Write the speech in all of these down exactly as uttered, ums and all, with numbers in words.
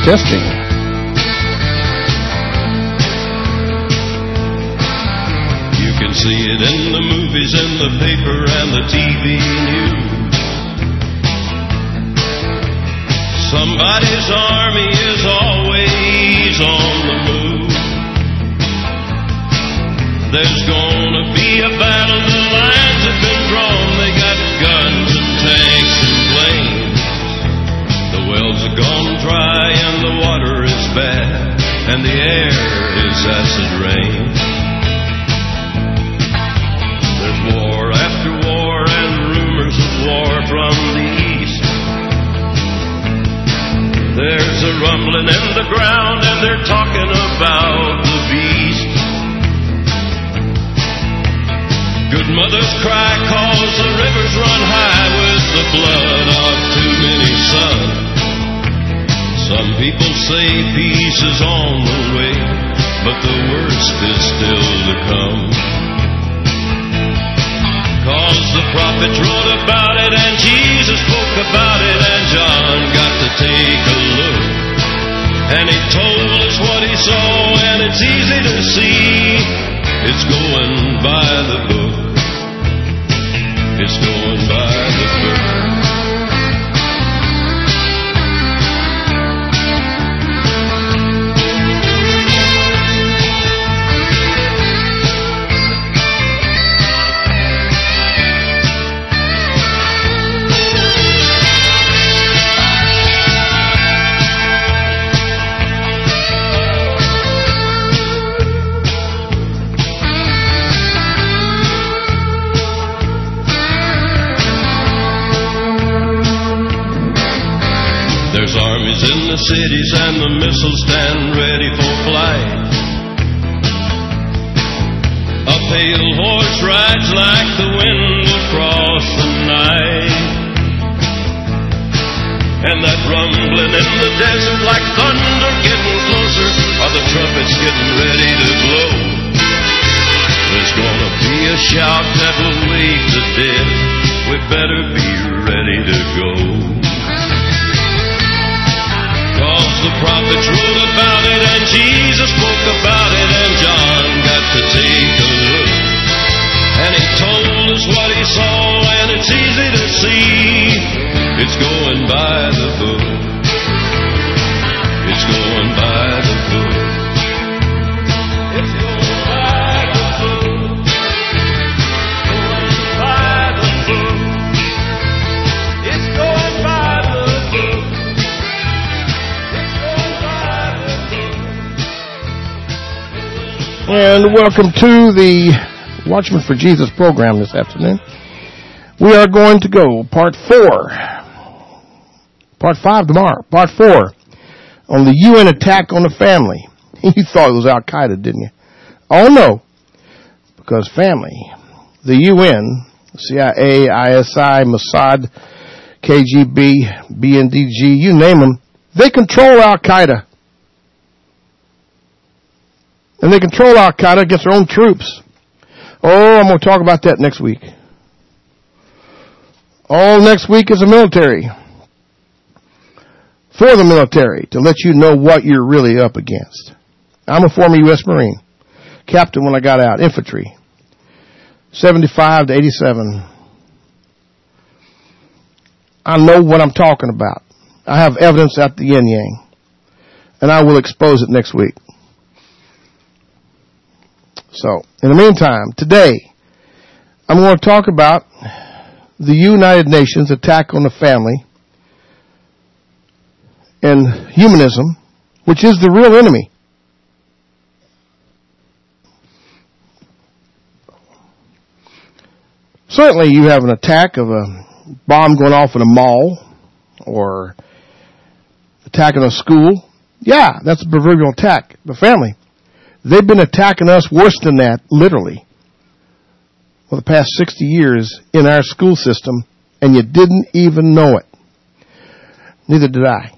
Testing. You can see it in the movies, in the paper, and the T V news. Somebody's army is always on the move. There's gonna be a battle, the lines have been drawn. They got guns and tanks and planes. The wells are gone dry and the water is bad, and the air is acid rain. There's war after war and rumors of war from the east. There's a rumbling in the ground and they're talking about the beast. Good mothers cry cause the rivers run high with the blood of too many sons. Some people say peace is on the way, but the worst is still to come. Cause the prophets wrote about it and Jesus spoke about it, and John got to take a look. And he told us what he saw, and it's easy to see. It's going by the book. It's going by the book. There's armies in the cities and the missiles stand ready for flight. A pale horse rides like the wind across the night. And that rumbling in the desert like thunder getting closer, are the trumpets getting ready to blow. There's gonna be a shout that will wake the dead. We better be ready to go. Cause the prophets wrote about it and Jesus spoke about it, and John got to take a look. And he told us what he saw, and it's easy to see. It's going by the book. It's going by the book. It's going by the book. Going by the book. It's going by the book. And welcome to the Watchman for Jesus program this afternoon. We are going to go part four, part five tomorrow, part four on the U N attack on the family. You thought it was Al Qaeda, didn't you? Oh no, because family, the U N, C I A, I S I, Mossad, K G B, B N D G, you name them, they control Al Qaeda. And they control Al Qaeda against their own troops. Oh, I'm going to talk about that next week. All next week is the military. For the military, to let you know what you're really up against. I'm a former U S Marine. Captain when I got out. Infantry. seventy-five to eighty-seven. I know what I'm talking about. I have evidence at the yin yang. And I will expose it next week. So, in the meantime, today, I'm going to talk about the United Nations attack on the family and humanism, which is the real enemy. Certainly, you have an attack of a bomb going off in a mall or attacking a school. Yeah, that's a proverbial attack. The family. They've been attacking us worse than that, literally, for the past sixty years in our school system, and you didn't even know it. Neither did I.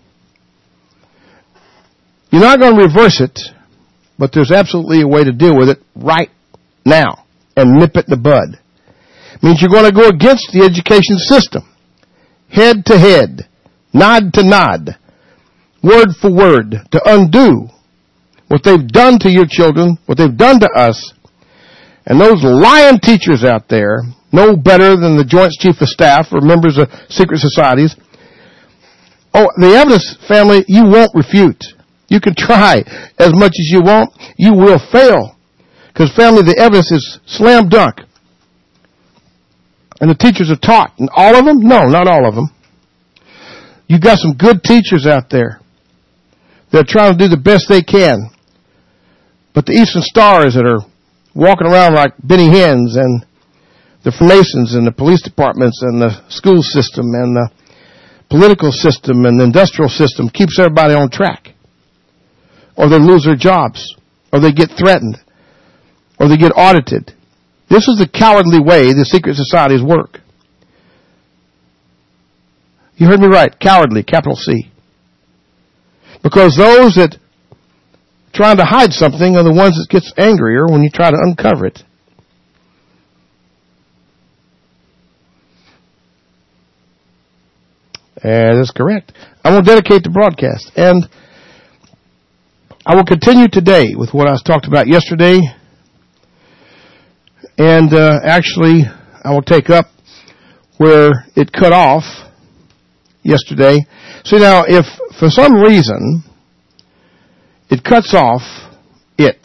You're not going to reverse it, but there's absolutely a way to deal with it right now and nip it in the bud. It means you're going to go against the education system, head to head, nod to nod, word for word, to undo what they've done to your children, what they've done to us. And those lying teachers out there know better than the Joint Chief of Staff or members of secret societies. Oh, the evidence, family, you won't refute. You can try as much as you want. You will fail. Because, family, the evidence is slam dunk. And the teachers are taught. And all of them? No, not all of them. You've got some good teachers out there. They're trying to do the best they can. But the Eastern Stars that are walking around like Benny Hinn's and the Freemasons and the police departments and the school system and the political system and the industrial system keeps everybody on track. Or they lose their jobs. Or they get threatened. Or they get audited. This is the cowardly way the secret societies work. You heard me right. Cowardly, capital C. Because those that are trying to hide something are the ones that gets angrier when you try to uncover it. And that's correct. I will dedicate the broadcast. And I will continue today with what I was talked about yesterday. And uh, actually, I will take up where it cut off yesterday. See, now, if for some reason it cuts off it,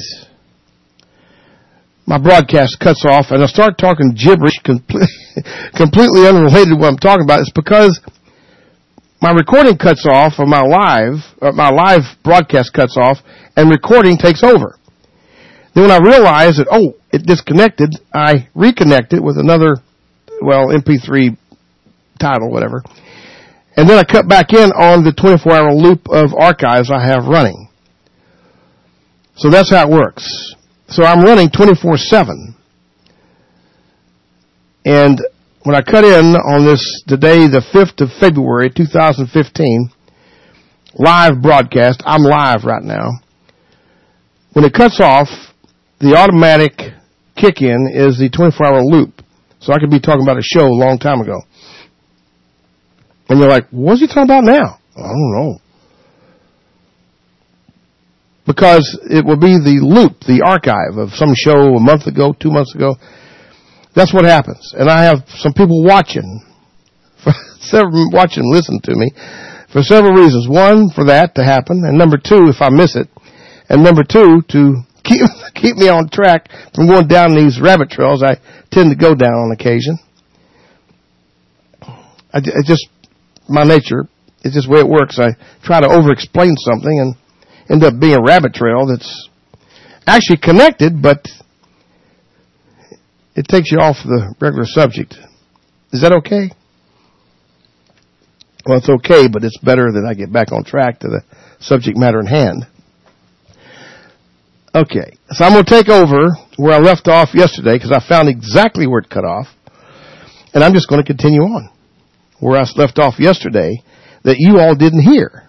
my broadcast cuts off, and I start talking gibberish, complete, completely unrelated to what I'm talking about, it's because my recording cuts off, or my live, or my live broadcast cuts off, and recording takes over. Then when I realize that, oh, it disconnected, I reconnect it with another, well, M P three title, whatever. And then I cut back in on the twenty-four hour loop of archives I have running. So that's how it works. So I'm running twenty-four seven. And when I cut in on this, today, the fifth of February, two thousand fifteen, live broadcast, I'm live right now. When it cuts off, the automatic kick-in is the twenty-four hour loop. So I could be talking about a show a long time ago. And you're like, what's he talking about now? I don't know. Because it will be the loop, the archive of some show a month ago, two months ago. That's what happens. And I have some people watching, several watching, listen to me, for several reasons. One, for that to happen. And number two, if I miss it. And number two, to keep keep me on track from going down these rabbit trails I tend to go down on occasion. I, I just, my nature, it's just the way it works. I try to over-explain something and end up being a rabbit trail that's actually connected, but it takes you off the regular subject. Is that okay? Well, it's okay, but it's better that I get back on track to the subject matter in hand. Okay, so I'm going to take over where I left off yesterday because I found exactly where it cut off, and I'm just going to continue on where I left off yesterday that you all didn't hear.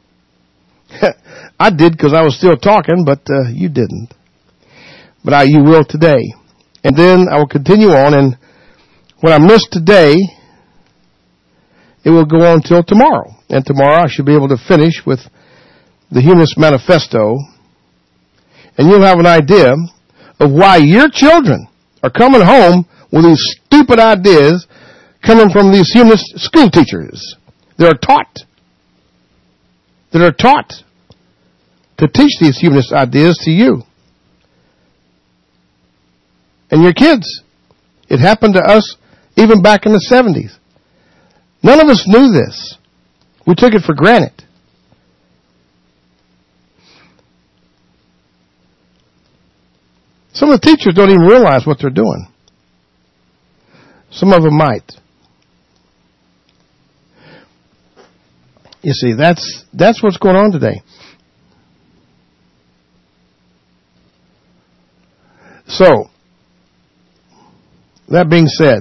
I did because I was still talking, but uh, you didn't. But I, you will today. And then I will continue on, and what I missed today, it will go on till tomorrow. And tomorrow I should be able to finish with the Humanist Manifesto, and you'll have an idea of why your children are coming home with these stupid ideas coming from these humanist school teachers that are taught, that are taught to teach these humanist ideas to you and your kids. It happened to us even back in the seventies. None of us knew this. We took it for granted. Some of the teachers don't even realize what they're doing. Some of them might. You see, that's that's what's going on today. So, that being said,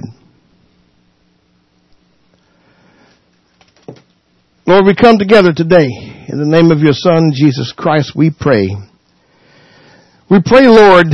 Lord, we come together today in the name of your Son, Jesus Christ, we pray. We pray, Lord,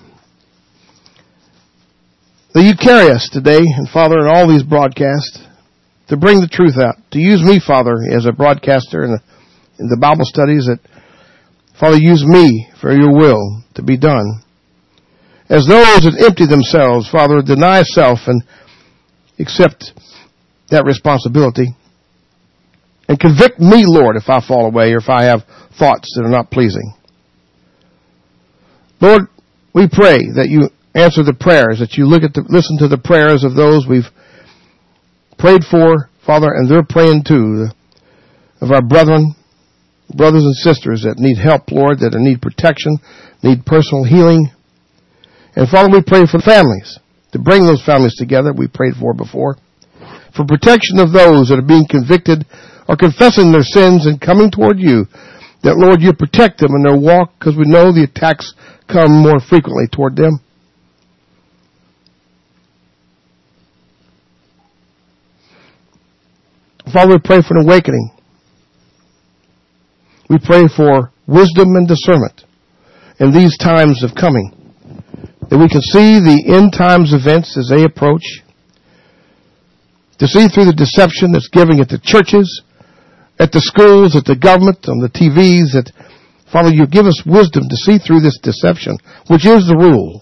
that you carry us today, and Father, in all these broadcasts, to bring the truth out, to use me, Father, as a broadcaster and a in the Bible studies, that, Father, use me for your will to be done. As those that empty themselves, Father, deny self and accept that responsibility. And convict me, Lord, if I fall away or if I have thoughts that are not pleasing. Lord, we pray that you answer the prayers, that you look at the, listen to the prayers of those we've prayed for, Father, and they're praying too, of our brethren, brothers and sisters that need help, Lord, that need protection, need personal healing. And Father, we pray for families, to bring those families together, we prayed for before, for protection of those that are being convicted or confessing their sins and coming toward you, that, Lord, you protect them in their walk, because we know the attacks come more frequently toward them. Father, we pray for an awakening. We pray for wisdom and discernment in these times of coming, that we can see the end times events as they approach, to see through the deception that's given at the churches, at the schools, at the government, on the T Vs, that, Father, you give us wisdom to see through this deception, which is the rule.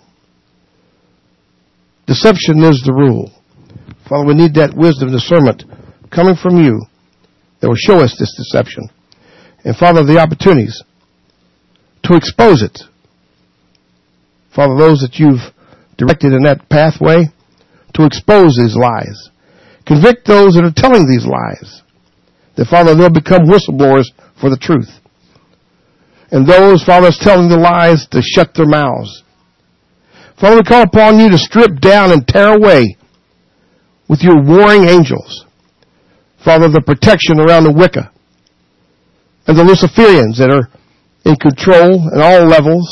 Deception is the rule. Father, we need that wisdom, discernment coming from you that will show us this deception. And, Father, the opportunities to expose it. Father, those that you've directed in that pathway, to expose these lies. Convict those that are telling these lies. That, Father, they'll become whistleblowers for the truth. And those, Father, that's telling the lies, to shut their mouths. Father, we call upon you to strip down and tear away with your warring angels, Father, the protection around the Wicca and the Luciferians that are in control at all levels,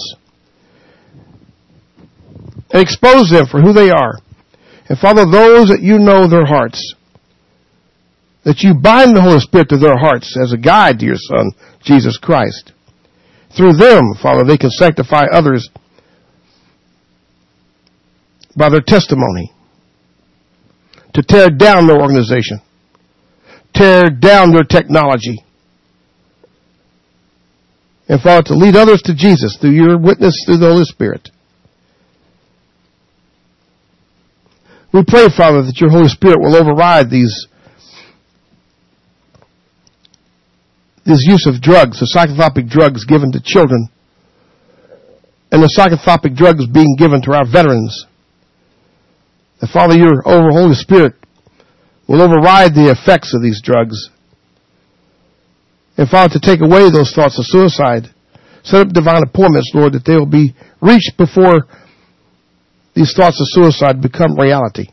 and expose them for who they are. And Father, those that you know their hearts, that you bind the Holy Spirit to their hearts as a guide to your Son, Jesus Christ. Through them, Father, they can sanctify others by their testimony, to tear down their organization, tear down their technology, and, Father, to lead others to Jesus through your witness through the Holy Spirit. We pray, Father, that your Holy Spirit will override these this use of drugs, the psychotropic drugs given to children, and the psychotropic drugs being given to our veterans. That, Father, your Holy Spirit will override the effects of these drugs. And, Father, to take away those thoughts of suicide. Set up divine appointments, Lord, that they will be reached before these thoughts of suicide become reality.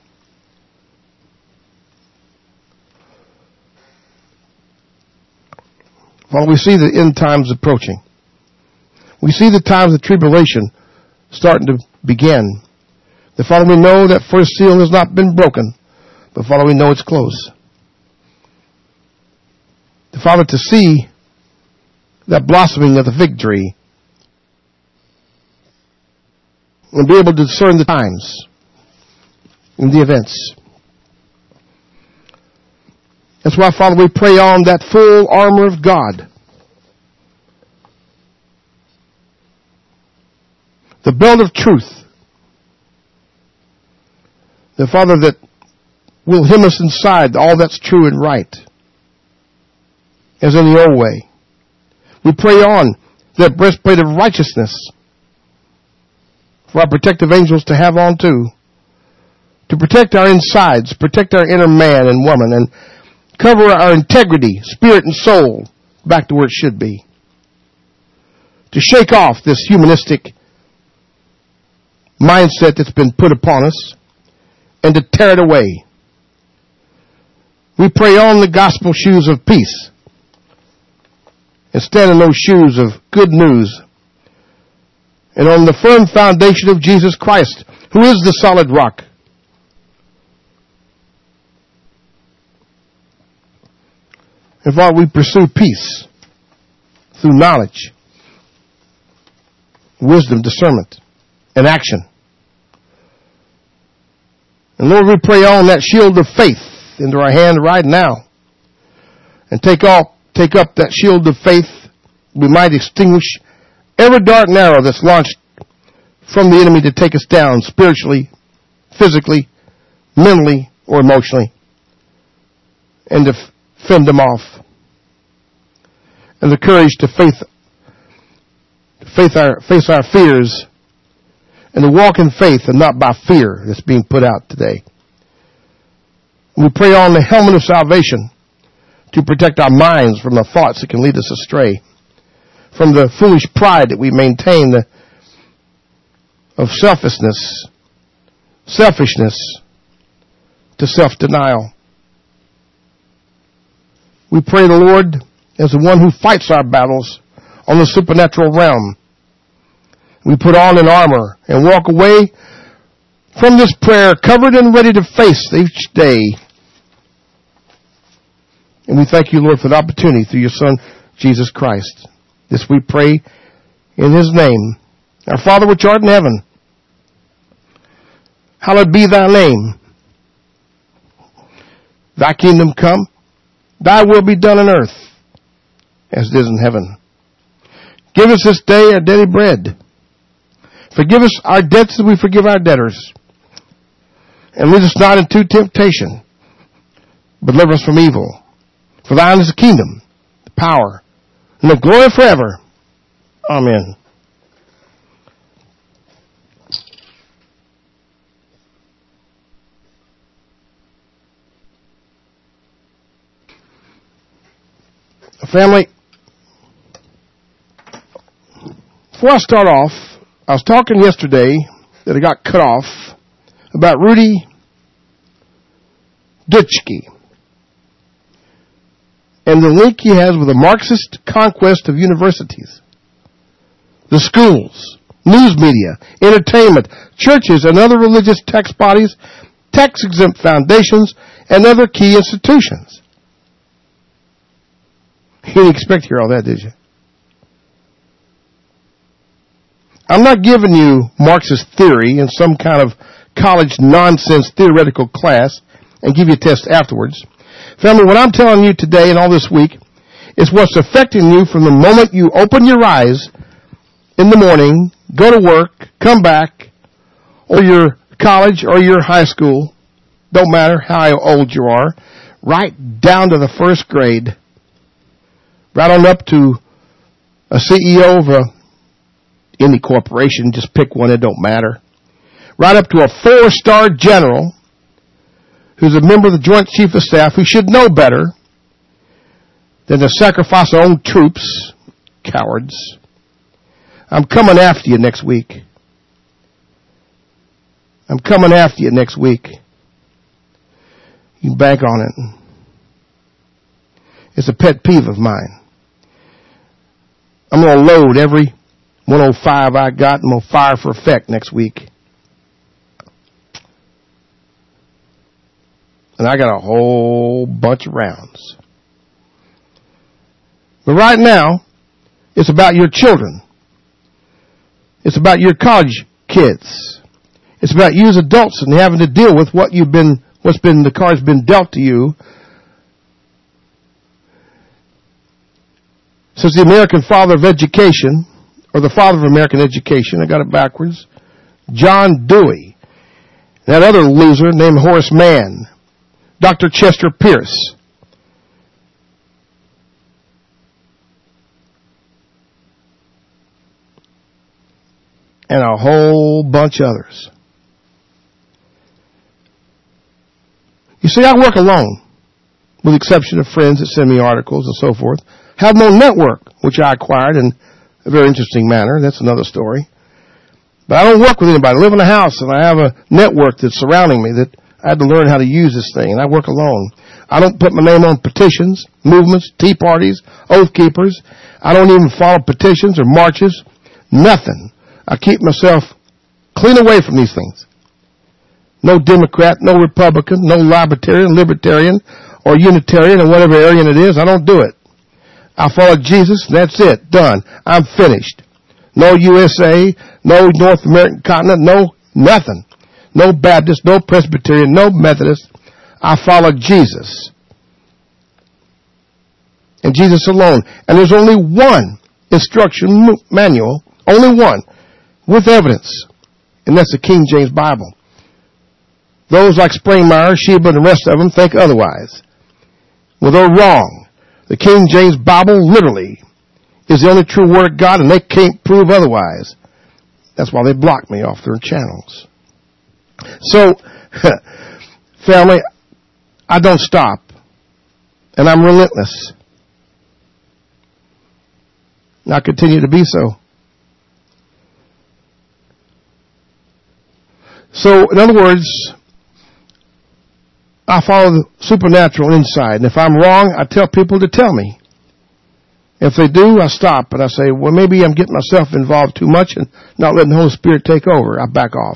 Father, we see the end times approaching. We see the times of tribulation starting to begin. The Father, we know that first seal has not been broken, but Father, we know it's close. The Father, to see that blossoming of the fig tree and be able to discern the times and the events. That's why, Father, we pray on that full armor of God. The belt of truth. The Father, that will hem us inside all that's true and right, as in the old way. We pray on that breastplate of righteousness for our protective angels to have on too, to protect our insides, protect our inner man and woman, and cover our integrity, spirit and soul, back to where it should be. To shake off this humanistic mindset that's been put upon us, and to tear it away. We pray on the gospel shoes of peace, and stand in those shoes of good news, and on the firm foundation of Jesus Christ, who is the solid rock. And Father, we pursue peace through knowledge, wisdom, discernment, and action. And Lord, we pray on that shield of faith into our hand right now, and take off take up that shield of faith, we might extinguish every dart and arrow that's launched from the enemy to take us down spiritually, physically, mentally, or emotionally, and to f- fend them off. And the courage to faith, to face our, face our fears, and to walk in faith and not by fear that's being put out today. We pray on the helmet of salvation to protect our minds from the thoughts that can lead us astray, from the foolish pride that we maintain, the, of selfishness, selfishness to self-denial. We pray the Lord as the one who fights our battles on the supernatural realm. We put on an armor and walk away from this prayer covered and ready to face each day. And we thank you, Lord, for the opportunity through your Son, Jesus Christ. This we pray in his name. Our Father which art in heaven, hallowed be thy name. Thy kingdom come, thy will be done on earth as it is in heaven. Give us this day our daily bread. Forgive us our debts as we forgive our debtors. And lead us not into temptation, but deliver us from evil. For thine is the kingdom, the power, and the glory forever. Amen. Family, before I start off, I was talking yesterday that I got cut off about Rudy Dutschke and the link he has with the Marxist conquest of universities, the schools, news media, entertainment, churches, and other religious tax bodies, tax-exempt foundations, and other key institutions. You didn't expect to hear all that, did you? I'm not giving you Marxist theory in some kind of college nonsense theoretical class and give you a test afterwards. Family, what I'm telling you today and all this week is what's affecting you from the moment you open your eyes in the morning, go to work, come back, or your college or your high school, don't matter how old you are, right down to the first grade, right on up to a C E O of a, any corporation, just pick one, it don't matter, right up to a four-star general who's a member of the Joint Chief of Staff who should know better than to sacrifice our own troops. Cowards. I'm coming after you next week. I'm coming after you next week. You can bank on it. It's a pet peeve of mine. I'm going to load every one oh five I got and I'm going to fire for effect next week. And I got a whole bunch of rounds. But right now, it's about your children. It's about your college kids. It's about you as adults and having to deal with what you've been, what's been, the card's been dealt to you. Since the American father of education, or the father of American education, I got it backwards, John Dewey. That other loser named Horace Mann. Doctor Chester Pierce. And a whole bunch of others. You see, I work alone, with the exception of friends that send me articles and so forth. Have no network, which I acquired in a very interesting manner. That's another story. But I don't work with anybody. I live in a house and I have a network that's surrounding me that I had to learn how to use this thing, and I work alone. I don't put my name on petitions, movements, tea parties, oath keepers. I don't even follow petitions or marches. Nothing. I keep myself clean away from these things. No Democrat, no Republican, no Libertarian, Libertarian, or Unitarian, or whatever Aryan it is. I don't do it. I follow Jesus, and that's it. Done. I'm finished. No U S A, no North American continent, no nothing. No Baptist, no Presbyterian, no Methodist. I follow Jesus. and Jesus alone. And there's only one instruction manual, only one, with evidence, and that's the King James Bible. Those like Springmeyer, Sheba, and the rest of them think otherwise. Well, they're wrong. The King James Bible literally is the only true word of God, and they can't prove otherwise. That's why they block me off their channels. So, family, I don't stop, and I'm relentless. And I continue to be so. So, in other words, I follow the supernatural inside. And if I'm wrong, I tell people to tell me. If they do, I stop and I say, well, maybe I'm getting myself involved too much and not letting the Holy Spirit take over. I back off.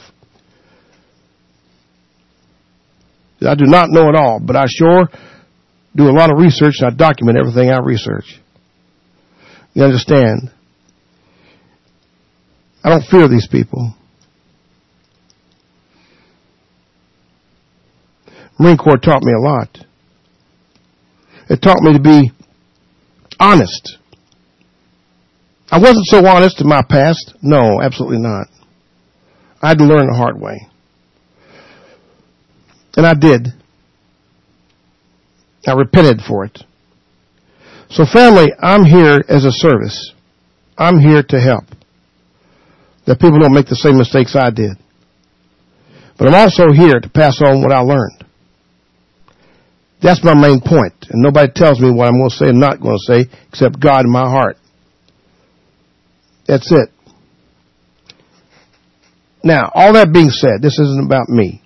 I do not know it all, but I sure do a lot of research and I document everything I research. You understand? I don't fear these people. Marine Corps taught me a lot. It taught me to be honest. I wasn't so honest in my past. No, absolutely not. I had to learn the hard way. And I did. I repented for it. So family, I'm here as a service. I'm here to help. That people don't make the same mistakes I did. But I'm also here to pass on what I learned. That's my main point. And nobody tells me what I'm going to say and not going to say except God in my heart. That's it. Now, all that being said, this isn't about me.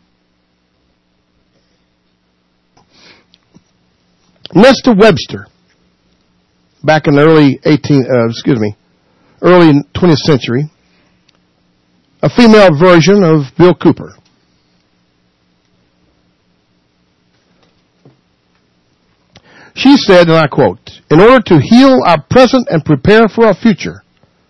Nesta Webster, back in the early eighteenth, uh, excuse me, early twentieth century, a female version of Bill Cooper. She said, and I quote, in order to heal our present and prepare for our future,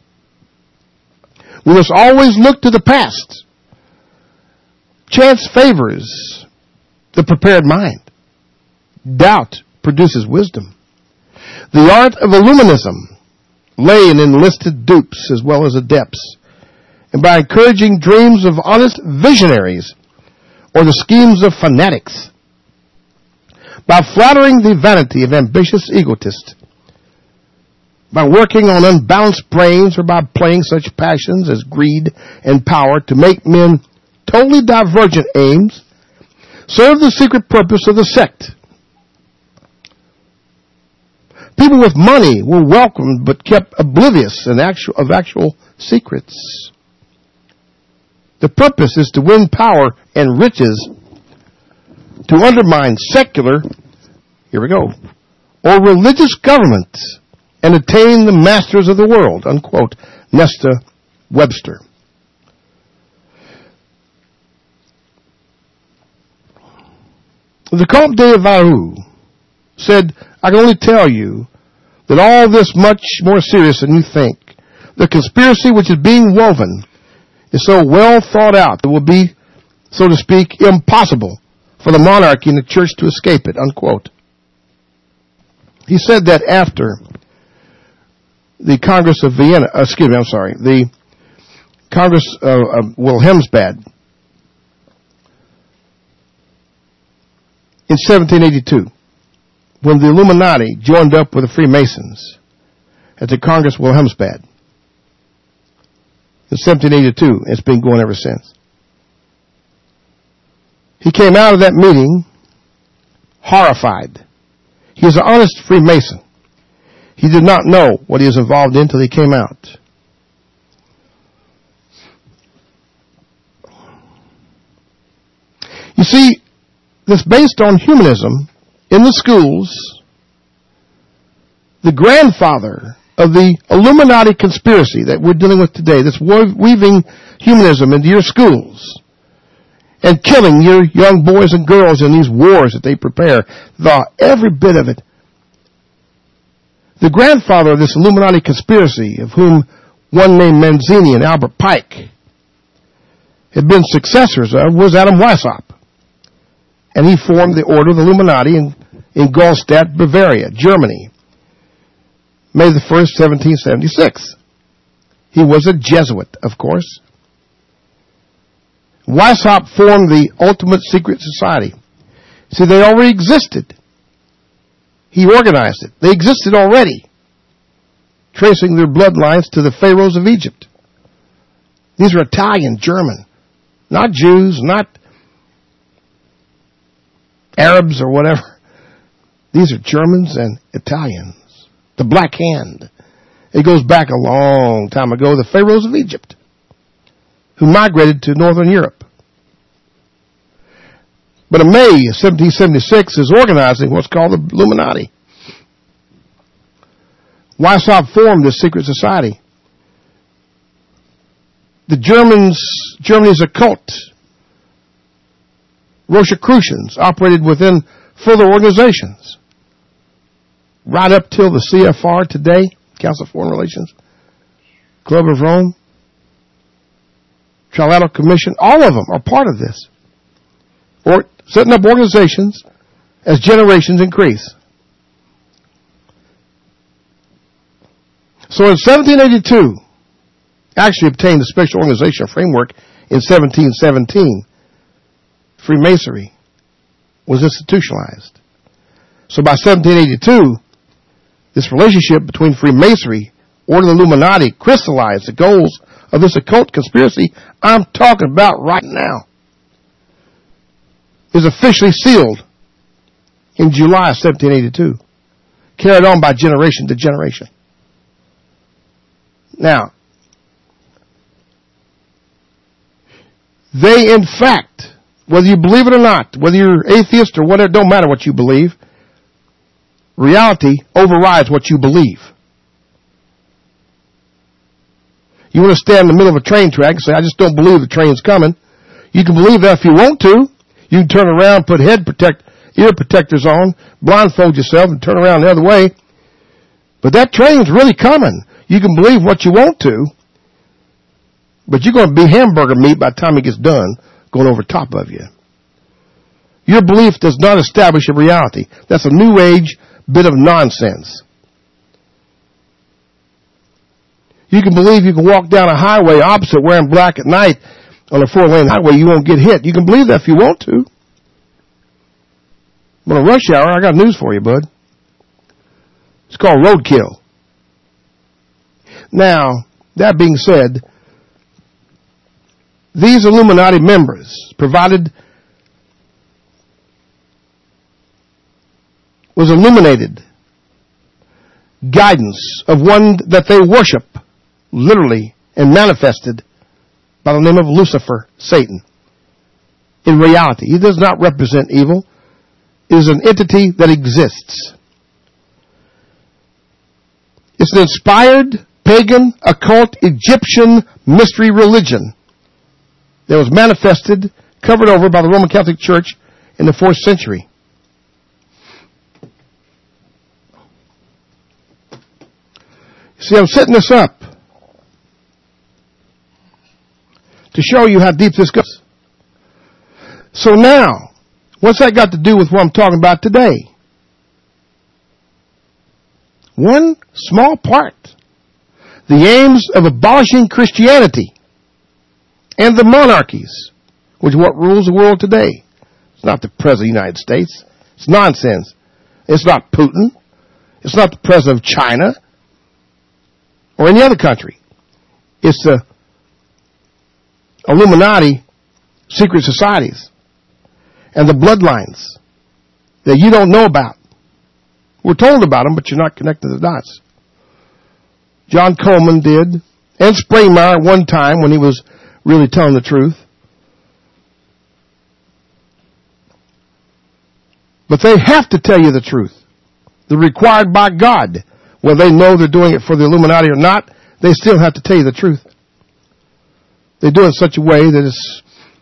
we must always look to the past. Chance favors the prepared mind. Doubt produces wisdom. The art of illuminism lay in enlisted dupes as well as adepts, and by encouraging dreams of honest visionaries or the schemes of fanatics, by flattering the vanity of ambitious egotists, by working on unbalanced brains, or by playing such passions as greed and power to make men totally divergent aims, serve the secret purpose of the sect. People with money were welcomed but kept oblivious in actual, of actual secrets. The purpose is to win power and riches, to undermine secular, here we go, or religious government, and attain the masters of the world, unquote. Nesta Webster. The Comte de Varus said, I can only tell you that all this much more serious than you think. The conspiracy which is being woven is so well thought out that it will be, so to speak, impossible for the monarchy and the church to escape it, unquote. He said that after the Congress of Vienna, uh, excuse me, I'm sorry, the Congress of uh, Wilhelmsbad in seventeen eighty-two, when the Illuminati joined up with the Freemasons at the Congress of Wilhelmsbad. In seventeen eighty-two, it's been going ever since. He came out of that meeting horrified. He was an honest Freemason. He did not know what he was involved in until he came out. You see, this based on humanism in the schools. The grandfather of the Illuminati conspiracy that we're dealing with today, that's weaving humanism into your schools and killing your young boys and girls in these wars that they prepare, the, every bit of it. The grandfather of this Illuminati conspiracy, of whom one named Manzini and Albert Pike had been successors of, was Adam Weishaupt. And he formed the Order of the Illuminati in, in Gallstadt, Bavaria, Germany. May the first, seventeen seventy-six. He was a Jesuit, of course. Weishaupt formed the Ultimate Secret Society. See, they already existed. He organized it. They existed already, tracing their bloodlines to the pharaohs of Egypt. These are Italian, German, not Jews, not Arabs or whatever. These are Germans and Italians. The Black Hand. It goes back a long time ago, the pharaohs of Egypt, who migrated to northern Europe. But in May seventeen seventy-six is organizing what's called the Illuminati. Weishaupt formed this secret society. The Germans, Germany's occult, Rosicrucians, operated within further organizations. Right up till the C F R today, Council of Foreign Relations, Club of Rome, Trilateral Commission, all of them are part of this. Or setting up organizations as generations increase. So in seventeen eighty-two, actually obtained a special organization framework in seventeen seventeen. Freemasonry was institutionalized. So by seventeen eighty-two, this relationship between Freemasonry, Order of the Illuminati, crystallized the goals of this occult conspiracy I'm talking about right now. Is officially sealed in July of seventeen eighty-two. Carried on by generation to generation. Now, they in fact, whether you believe it or not, whether you're atheist or whatever, don't matter what you believe, reality overrides what you believe. You want to stand in the middle of a train track and say, I just don't believe the train's coming. You can believe that if you want to. You can turn around, put head protect, ear protectors on, blindfold yourself, and turn around the other way. But that train's really coming. You can believe what you want to, but you're going to be hamburger meat by the time it gets done, going over top of you. Your belief does not establish a reality. That's a new age bit of nonsense. You can believe you can walk down a highway opposite wearing black at night on a four-lane highway, you won't get hit. You can believe that if you want to. But on rush hour, I got news for you, bud. It's called roadkill. Now, that being said, these Illuminati members provided, was illuminated guidance of one that they worship, literally, and manifested by the name of Lucifer, Satan. In reality, he does not represent evil. It is an entity that exists. It's an inspired, pagan, occult, Egyptian mystery religion that was manifested, covered over by the Roman Catholic Church in the fourth century. See, I'm setting this up to show you how deep this goes. So now, what's that got to do with what I'm talking about today? One small part. The aims of abolishing Christianity and the monarchies, which is what rules the world today. It's not the President of the United States. It's nonsense. It's not Putin. It's not the President of China or any other country. It's the Illuminati secret societies and the bloodlines that you don't know about. We're told about them, but you're not connecting the dots. John Coleman did, and Springmeyer at one time when he was really telling the truth. But they have to tell you the truth. They're required by God. Whether they know they're doing it for the Illuminati or not, they still have to tell you the truth. They do it in such a way that it's,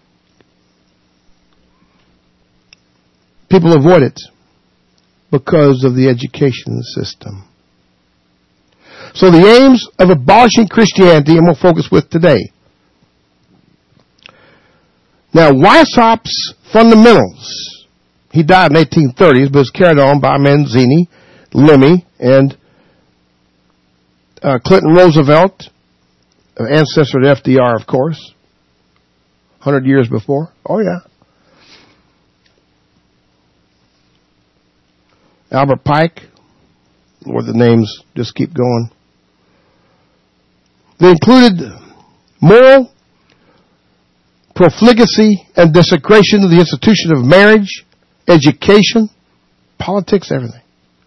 people avoid it because of the education system. So the aims of abolishing Christianity, and we'll focus with today. Now, Weishaupt's fundamentals, he died in the eighteen thirties, but was carried on by Manzini, Lemmy, and uh, Clinton Roosevelt, an ancestor to F D R, of course, one hundred years before. Oh, yeah. Albert Pike, or the names just keep going. They included moral profligacy and desecration of the institution of marriage, education, politics, everything.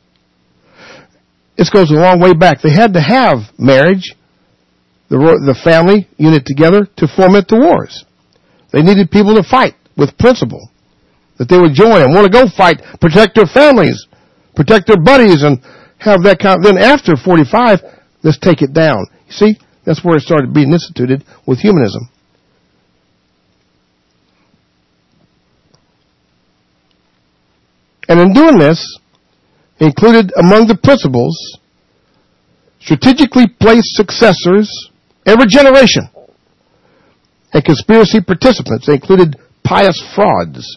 This goes a long way back. They had to have marriage, the, the family unit together to foment the wars. They needed people to fight with principle, that they would join and want to go fight, protect their families, protect their buddies, and have that kind of, then after forty-five, let's take it down. You see, that's where it started being instituted with humanism. And in doing this, included among the principles, strategically placed successors every generation, and conspiracy participants. They included pious frauds,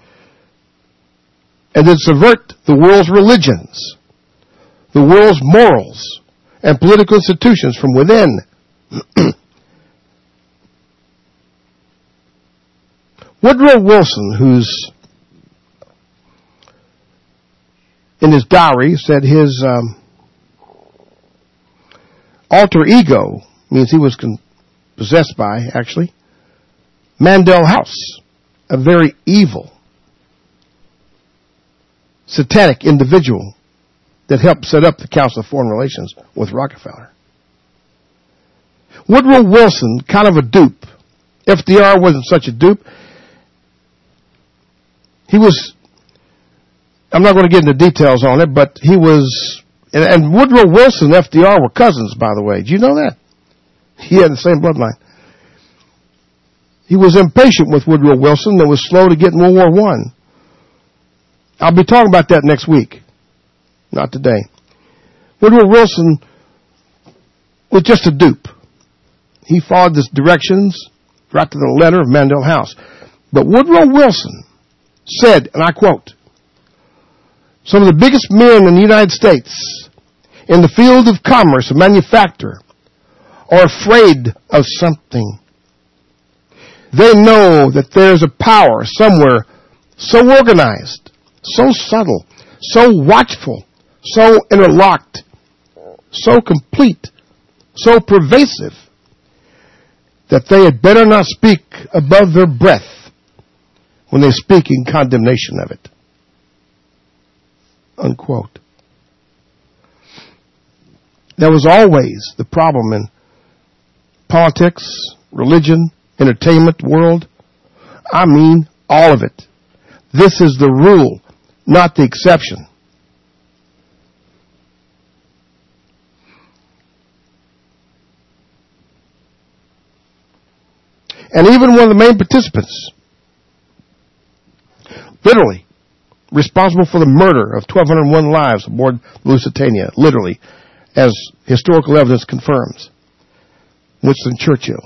and then subvert the world's religions, the world's morals, and political institutions from within. Woodrow Wilson, who's in his diary said his um, alter ego, means he was con- possessed by, actually, Mandel House, a very evil, satanic individual that helped set up the Council of Foreign Relations with Rockefeller. Woodrow Wilson, kind of a dupe. F D R wasn't such a dupe. He was, I'm not going to get into details on it, but he was, and, and Woodrow Wilson and F D R were cousins, by the way. Did you know that? He had the same bloodline. He was impatient with Woodrow Wilson that was slow to get in World War One. I'll be talking about that next week. Not today. Woodrow Wilson was just a dupe. He followed the directions right to the letter of Mandel House. But Woodrow Wilson said, and I quote, some of the biggest men in the United States in the field of commerce and manufacture are afraid of something. They know that there's a power somewhere so organized, so subtle, so watchful, so interlocked, so complete, so pervasive, that they had better not speak above their breath when they speak in condemnation of it. Unquote. That was always the problem in politics, religion, entertainment world. I mean, all of it. This is the rule, not the exception. And even one of the main participants, literally, responsible for the murder of twelve oh one lives aboard Lusitania, literally, as historical evidence confirms, Winston Churchill.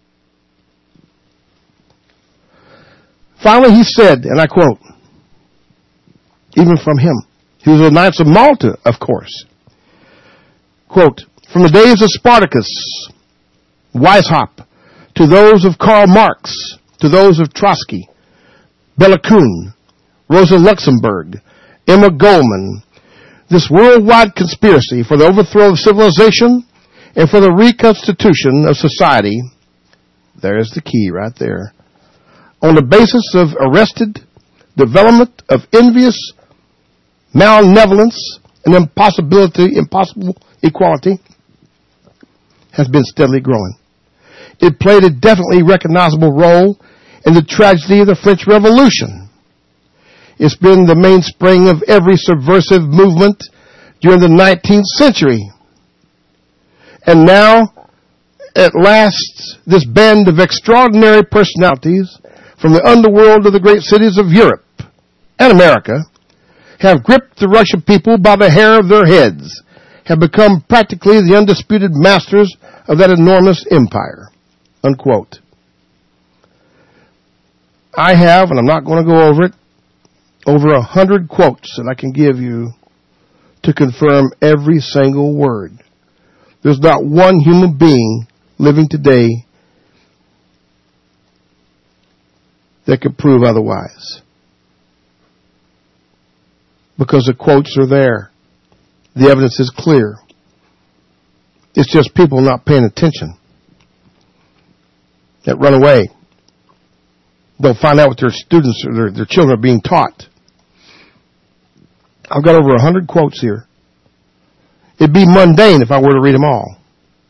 Finally, he said, and I quote, even from him, he was a Knights of Malta, of course, quote, from the days of Spartacus, Weishaupt, to those of Karl Marx, to those of Trotsky, Bela Kun, Rosa Luxemburg, Emma Goldman, this worldwide conspiracy for the overthrow of civilization and for the reconstitution of society, there's the key right there, on the basis of arrested development of envious malevolence and impossibility, impossible equality, has been steadily growing. It played a definitely recognizable role in the tragedy of the French Revolution. It's been the mainspring of every subversive movement during the nineteenth century. And now, at last, this band of extraordinary personalities from the underworld of the great cities of Europe and America have gripped the Russian people by the hair of their heads, have become practically the undisputed masters of that enormous empire. Unquote. I have, and I'm not going to go over it, over a hundred quotes that I can give you to confirm every single word. There's not one human being living today that could prove otherwise. Because the quotes are there. The evidence is clear. It's just people not paying attention that run away. They'll find out what their students or their, their children are being taught. I've got over a hundred quotes here. It'd be mundane if I were to read them all.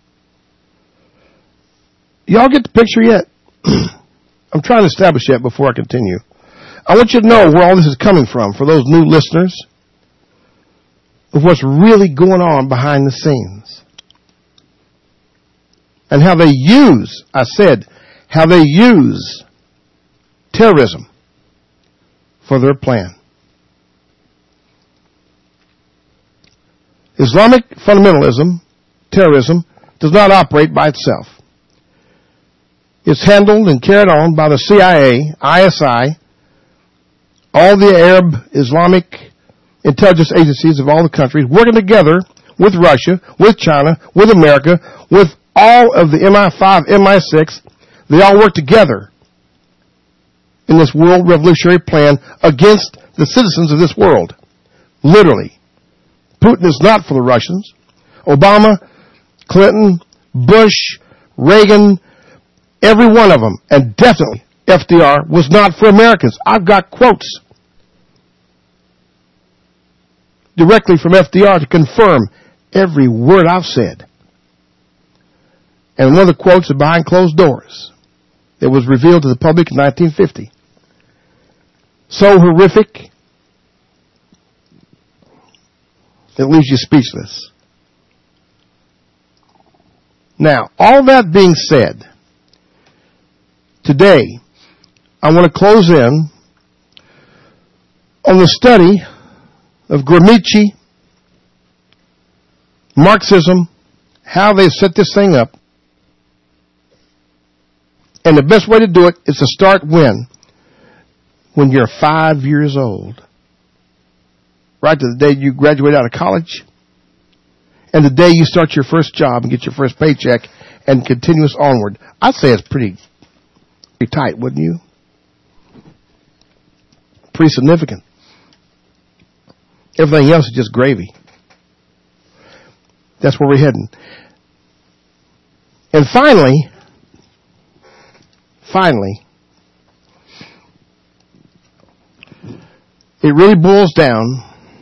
Y'all get the picture yet? I'm trying to establish that before I continue. I want you to know where all this is coming from for those new listeners, of what's really going on behind the scenes. And how they use, I said, how they use terrorism for their plan. Islamic fundamentalism, terrorism, does not operate by itself. It's handled and carried on by the C I A, I S I, all the Arab Islamic intelligence agencies of all the countries, working together with Russia, with China, with America, with all of the M I five, M I six. They all work together in this world revolutionary plan against the citizens of this world. Literally. Putin is not for the Russians. Obama, Clinton, Bush, Reagan, every one of them, and definitely F D R, was not for Americans. I've got quotes directly from F D R to confirm every word I've said. And one of the quotes is behind closed doors. It was revealed to the public in nineteen fifty. So horrific, it leaves you speechless. Now, all that being said, today, I want to close in on the study of Gramsci, Marxism, how they set this thing up. And the best way to do it is to start when? When you're five years old. Right to the day you graduate out of college. And the day you start your first job and get your first paycheck and continuous onward. I'd say it's pretty, pretty tight, wouldn't you? Pretty significant. Everything else is just gravy. That's where we're heading. And finally, finally, it really boils down,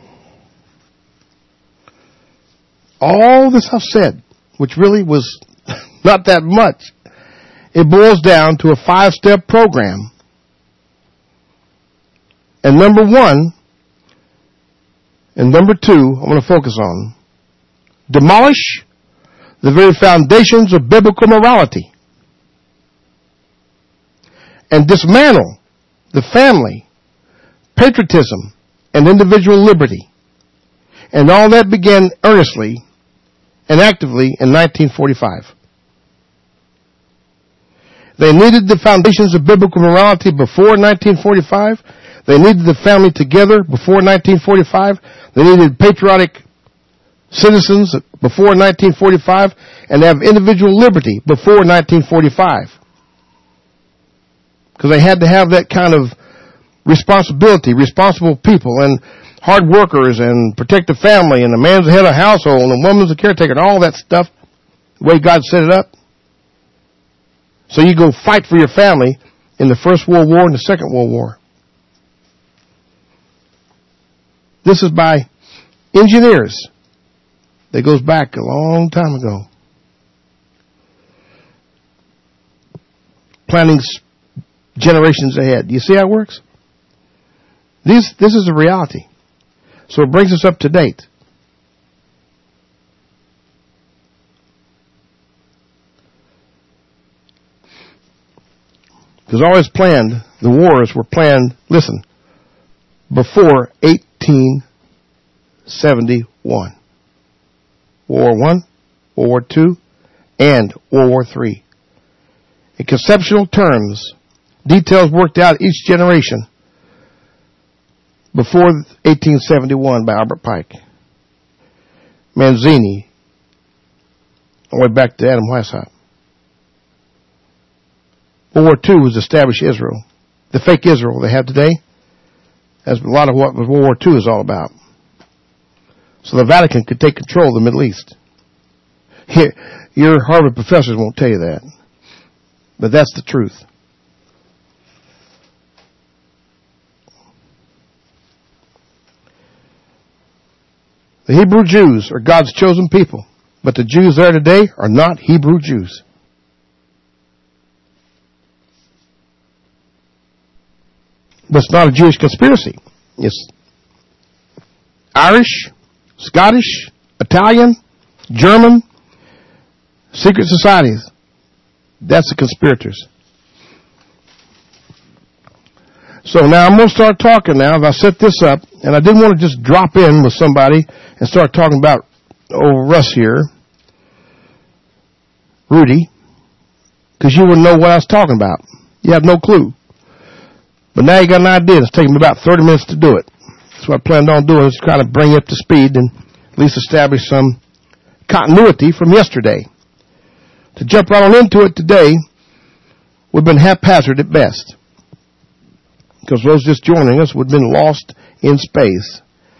all this I've said, which really was not that much, it boils down to a five-step program. And number one, and number two, I want to focus on, demolish the very foundations of biblical morality and dismantle the family, patriotism, and individual liberty. And all that began earnestly and actively in nineteen forty-five. They needed the foundations of biblical morality before nineteen forty-five. They needed the family together before nineteen forty-five. They needed patriotic citizens before nineteen forty-five. And they have individual liberty before nineteen forty-five. Because they had to have that kind of responsibility, responsible people, and hard workers, and protect the family, and the man's the head of the household, and the woman's the caretaker, and all that stuff, the way God set it up. So you go fight for your family in the First World War and the Second World War. This is by engineers. That goes back a long time ago. Planning generations ahead. Do you see how it works? These, this is a reality. So it brings us up to date. Because always planned, the wars were planned, listen, before eighteen seventy-one. World War One, World War Two, and World War Three. In conceptual terms, details worked out each generation before eighteen seventy-one by Albert Pike, Manzini, all the way back to Adam Weishaupt. World War Two was to establish Israel. The fake Israel they have today, that's a lot of what World War Two is all about. So the Vatican could take control of the Middle East. Here, your Harvard professors won't tell you that. But that's the truth. The Hebrew Jews are God's chosen people, but the Jews there today are not Hebrew Jews. But it's not a Jewish conspiracy. It's Irish, Scottish, Italian, German, secret societies. That's the conspirators. So now I'm going to start talking now. If I set this up, and I didn't want to just drop in with somebody and start talking about old Russ here, Rudy, because you wouldn't know what I was talking about. You have no clue. But now you got an idea. It's taking me about thirty minutes to do it. That's what I planned on doing, is kind of bring you up to speed and at least establish some continuity from yesterday. To jump right on into it today would have been haphazard at best, because those just joining us would have been lost in space.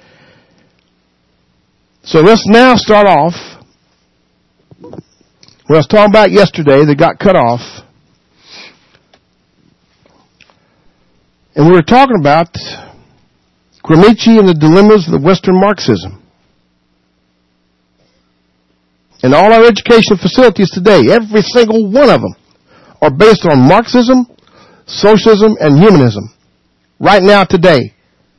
So let's now start off. What I was talking about yesterday that got cut off. And we were talking about Gramsci and the dilemmas of Western Marxism. And all our educational facilities today, every single one of them, are based on Marxism, socialism, and humanism. Right now, today.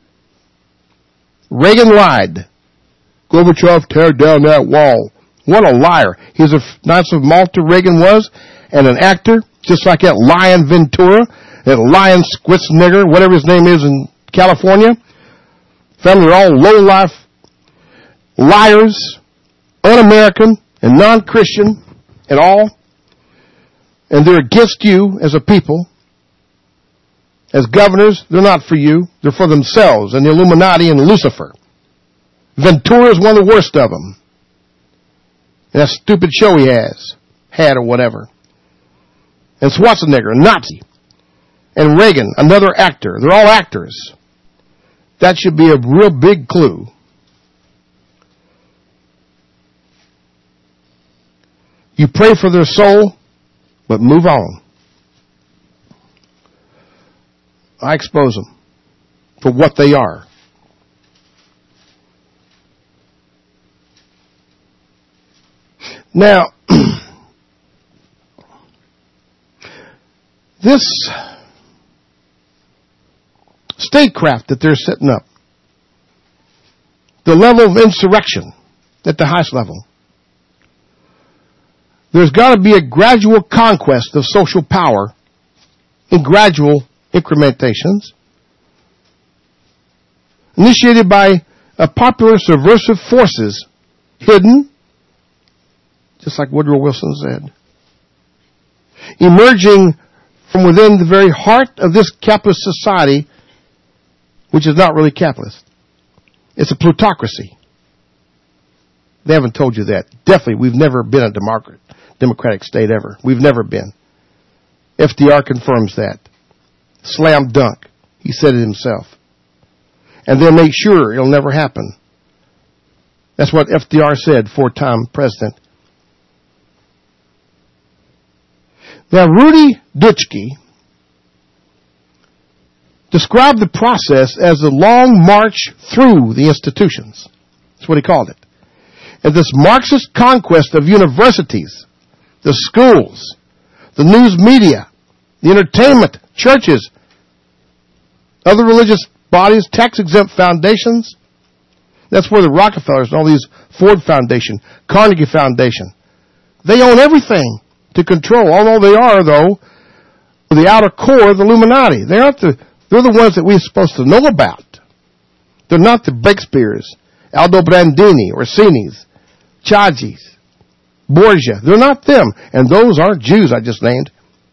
Reagan lied. Gorbachev, tear down that wall. What a liar. He's a Knights of Malta, Reagan was, and an actor, just like that lion Ventura, that lion Schwarzenegger, whatever his name is in California. Family are all low-life liars, un-American, and non-Christian, and all. And they're against you as a people. As governors, they're not for you. They're for themselves and the Illuminati and Lucifer. Ventura is one of the worst of them. And that stupid show he has, had or whatever. And Schwarzenegger, a Nazi. And Reagan, another actor. They're all actors. That should be a real big clue. You pray for their soul, but move on. I expose them for what they are. Now, this statecraft that they're setting up, the level of insurrection at the highest level, there's got to be a gradual conquest of social power in gradual incrementations, initiated by a popular subversive forces, hidden, just like Woodrow Wilson said, emerging from within the very heart of this capitalist society, which is not really capitalist. It's a plutocracy. They haven't told you that. Definitely, we've never been a democratic, democratic state ever. We've never been. F D R confirms that. Slam dunk. He said it himself. And they'll make sure it'll never happen. That's what F D R said, four-time president. Now, Rudy Dutschke described the process as a long march through the institutions. That's what he called it. And this Marxist conquest of universities, the schools, the news media, the entertainment, churches, other religious bodies, tax-exempt foundations. That's where the Rockefellers and all these, Ford Foundation, Carnegie Foundation, they own everything to control. Although they are, though, the outer core of the Illuminati. They're not the, they're the ones that we're supposed to know about. They're not the Breakspears, Aldo Brandini, Orsini's, Chagis, Borgia. They're not them. And those aren't Jews I just named.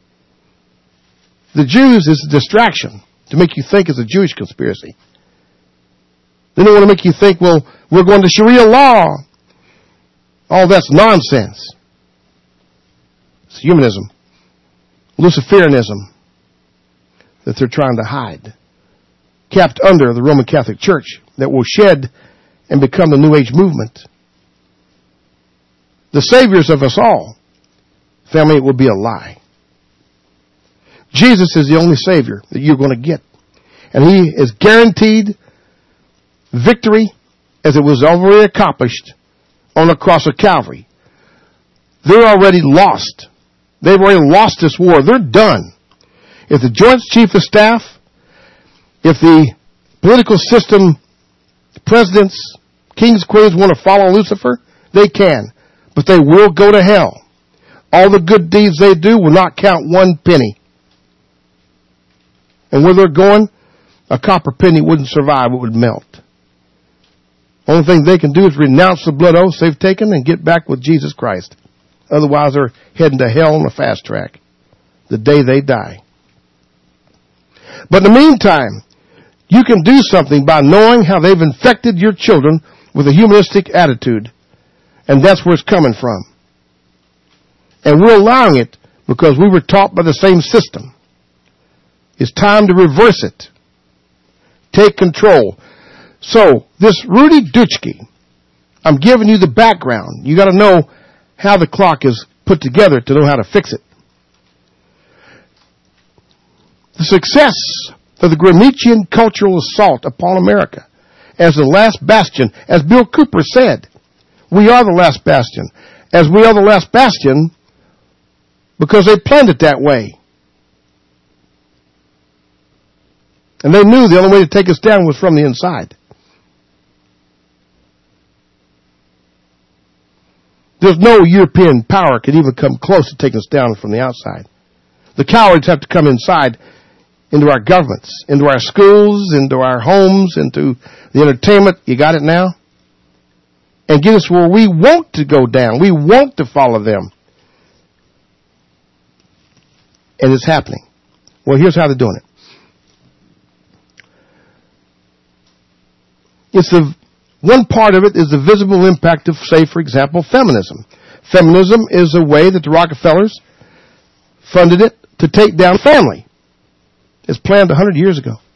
The Jews is a distraction to make you think it's a Jewish conspiracy. Then they want to make you think, well, we're going to Sharia law. All that's nonsense. It's humanism, Luciferianism that they're trying to hide, capped under the Roman Catholic Church that will shed and become the New Age movement. The saviors of us all, family, it will be a lie. Jesus is the only Savior that you're going to get. And He is guaranteed victory as it was already accomplished on the cross of Calvary. They're already lost. They've already lost this war. They're done. If the Joint Chief of Staff, if the political system, presidents, kings, queens want to follow Lucifer, they can. But they will go to hell. All the good deeds they do will not count one penny. And where they're going, a copper penny wouldn't survive. It would melt. Only thing they can do is renounce the blood oaths they've taken and get back with Jesus Christ. Otherwise, they're heading to hell on a fast track the day they die. But in the meantime, you can do something by knowing how they've infected your children with a humanistic attitude. And that's where it's coming from. And we're allowing it because we were taught by the same system. It's time to reverse it. Take control. So, this Rudy Dutschke, I'm giving you the background. You got to know how the clock is put together to know how to fix it. The success of the Gramscian cultural assault upon America as the last bastion, as Bill Cooper said, we are the last bastion. As we are the last bastion because they planned it that way. And they knew the only way to take us down was from the inside. There's no European power could even come close to taking us down from the outside. The cowards have to come inside into our governments, into our schools, into our homes, into the entertainment. You got it now? And get us where we want to go down. We want to follow them. And it's happening. Well, here's how they're doing it. It's the one part of it is the visible impact of, say, for example, feminism. Feminism is a way that the Rockefellers funded it to take down family. It's planned one hundred years ago.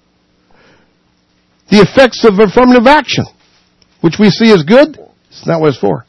The effects of affirmative action, which we see as good, it's not what it's for.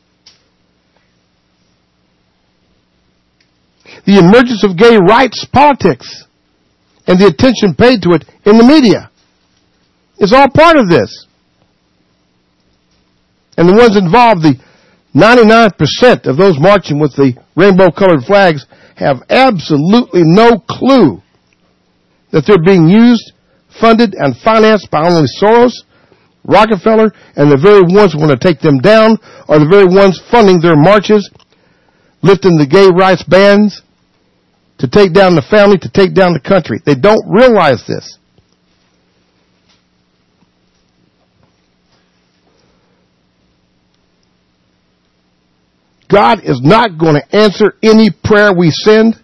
The emergence of gay rights politics and the attention paid to it in the media is all part of this. And the ones involved, the ninety-nine percent of those marching with the rainbow-colored flags have absolutely no clue that they're being used, funded, and financed by only Soros, Rockefeller, and the very ones who want to take them down are the very ones funding their marches, lifting the gay rights bans to take down the family, to take down the country. They don't realize this. God is not going to answer any prayer we send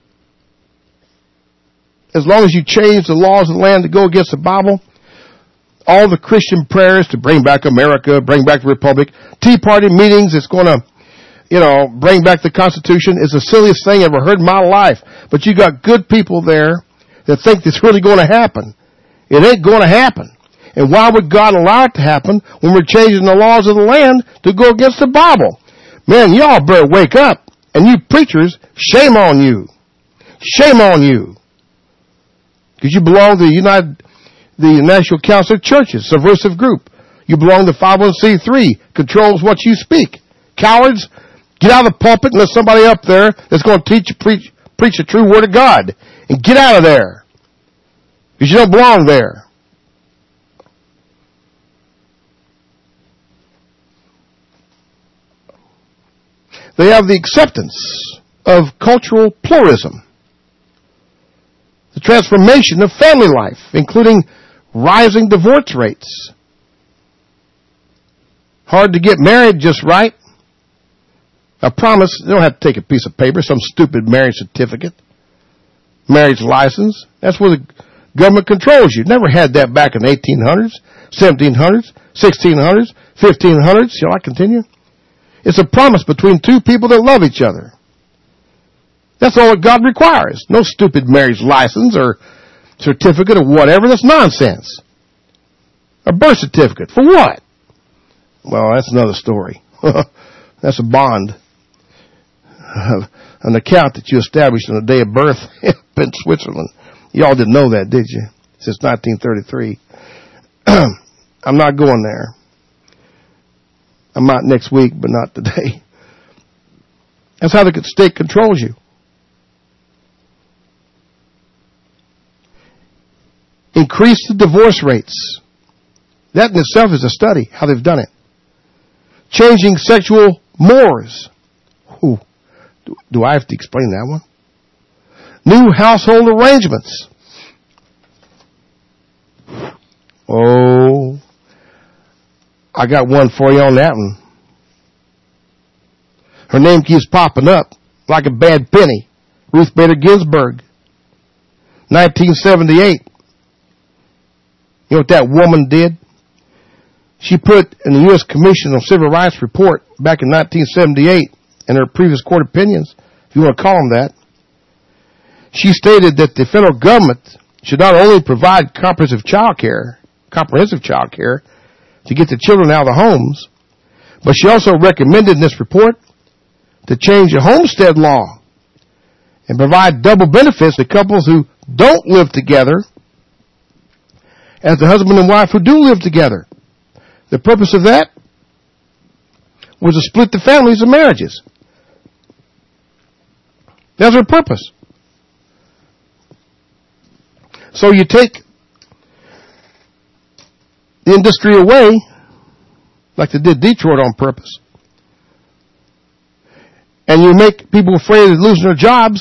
as long as you change the laws of the land to go against the Bible. All the Christian prayers to bring back America, bring back the Republic, Tea Party meetings, it's going to, you know, bring back the Constitution is the silliest thing I ever heard in my life. But you got good people there that think it's really going to happen. It ain't going to happen. And why would God allow it to happen when we're changing the laws of the land to go against the Bible? Man, y'all better wake up. And you preachers, shame on you. Shame on you. Because you belong to the United, the National Council of Churches, subversive group. You belong to five oh one c three, controls what you speak. Cowards, get out of the pulpit and let somebody up there that's going to teach, preach, preach the true word of God. And get out of there. Because you don't belong there. They have the acceptance of cultural pluralism. The transformation of family life, including rising divorce rates. Hard to get married just right. A promise, you don't have to take a piece of paper, some stupid marriage certificate, marriage license. That's where the government controls you. Never had that back in the eighteen hundreds, seventeen hundreds, sixteen hundreds, fifteen hundreds. Shall I continue? It's a promise between two people that love each other. That's all that God requires. No stupid marriage license or certificate or whatever. That's nonsense. A birth certificate. For what? Well, that's another story. That's a bond. An account that you established on the day of birth in Switzerland. Y'all didn't know that, did you? Since nineteen thirty-three. I'm not going there. I'm out next week, but not today. That's how the state controls you. Increase the divorce rates. That in itself is a study, how they've done it. Changing sexual mores. Ooh, do, do I have to explain that one? New household arrangements. Oh, I got one for you on that one. Her name keeps popping up like a bad penny. Ruth Bader Ginsburg. nineteen seventy-eight. You know what that woman did? She put in the U S Commission on Civil Rights report back in nineteen seventy-eight, in her previous court opinions, if you want to call them that, she stated that the federal government should not only provide comprehensive child care, comprehensive child care to get the children out of the homes, but she also recommended in this report to change the homestead law and provide double benefits to couples who don't live together as the husband and wife who do live together. The purpose of that was to split the families and marriages. That's her purpose. So you take the industry away, like they did Detroit on purpose, and you make people afraid of losing their jobs,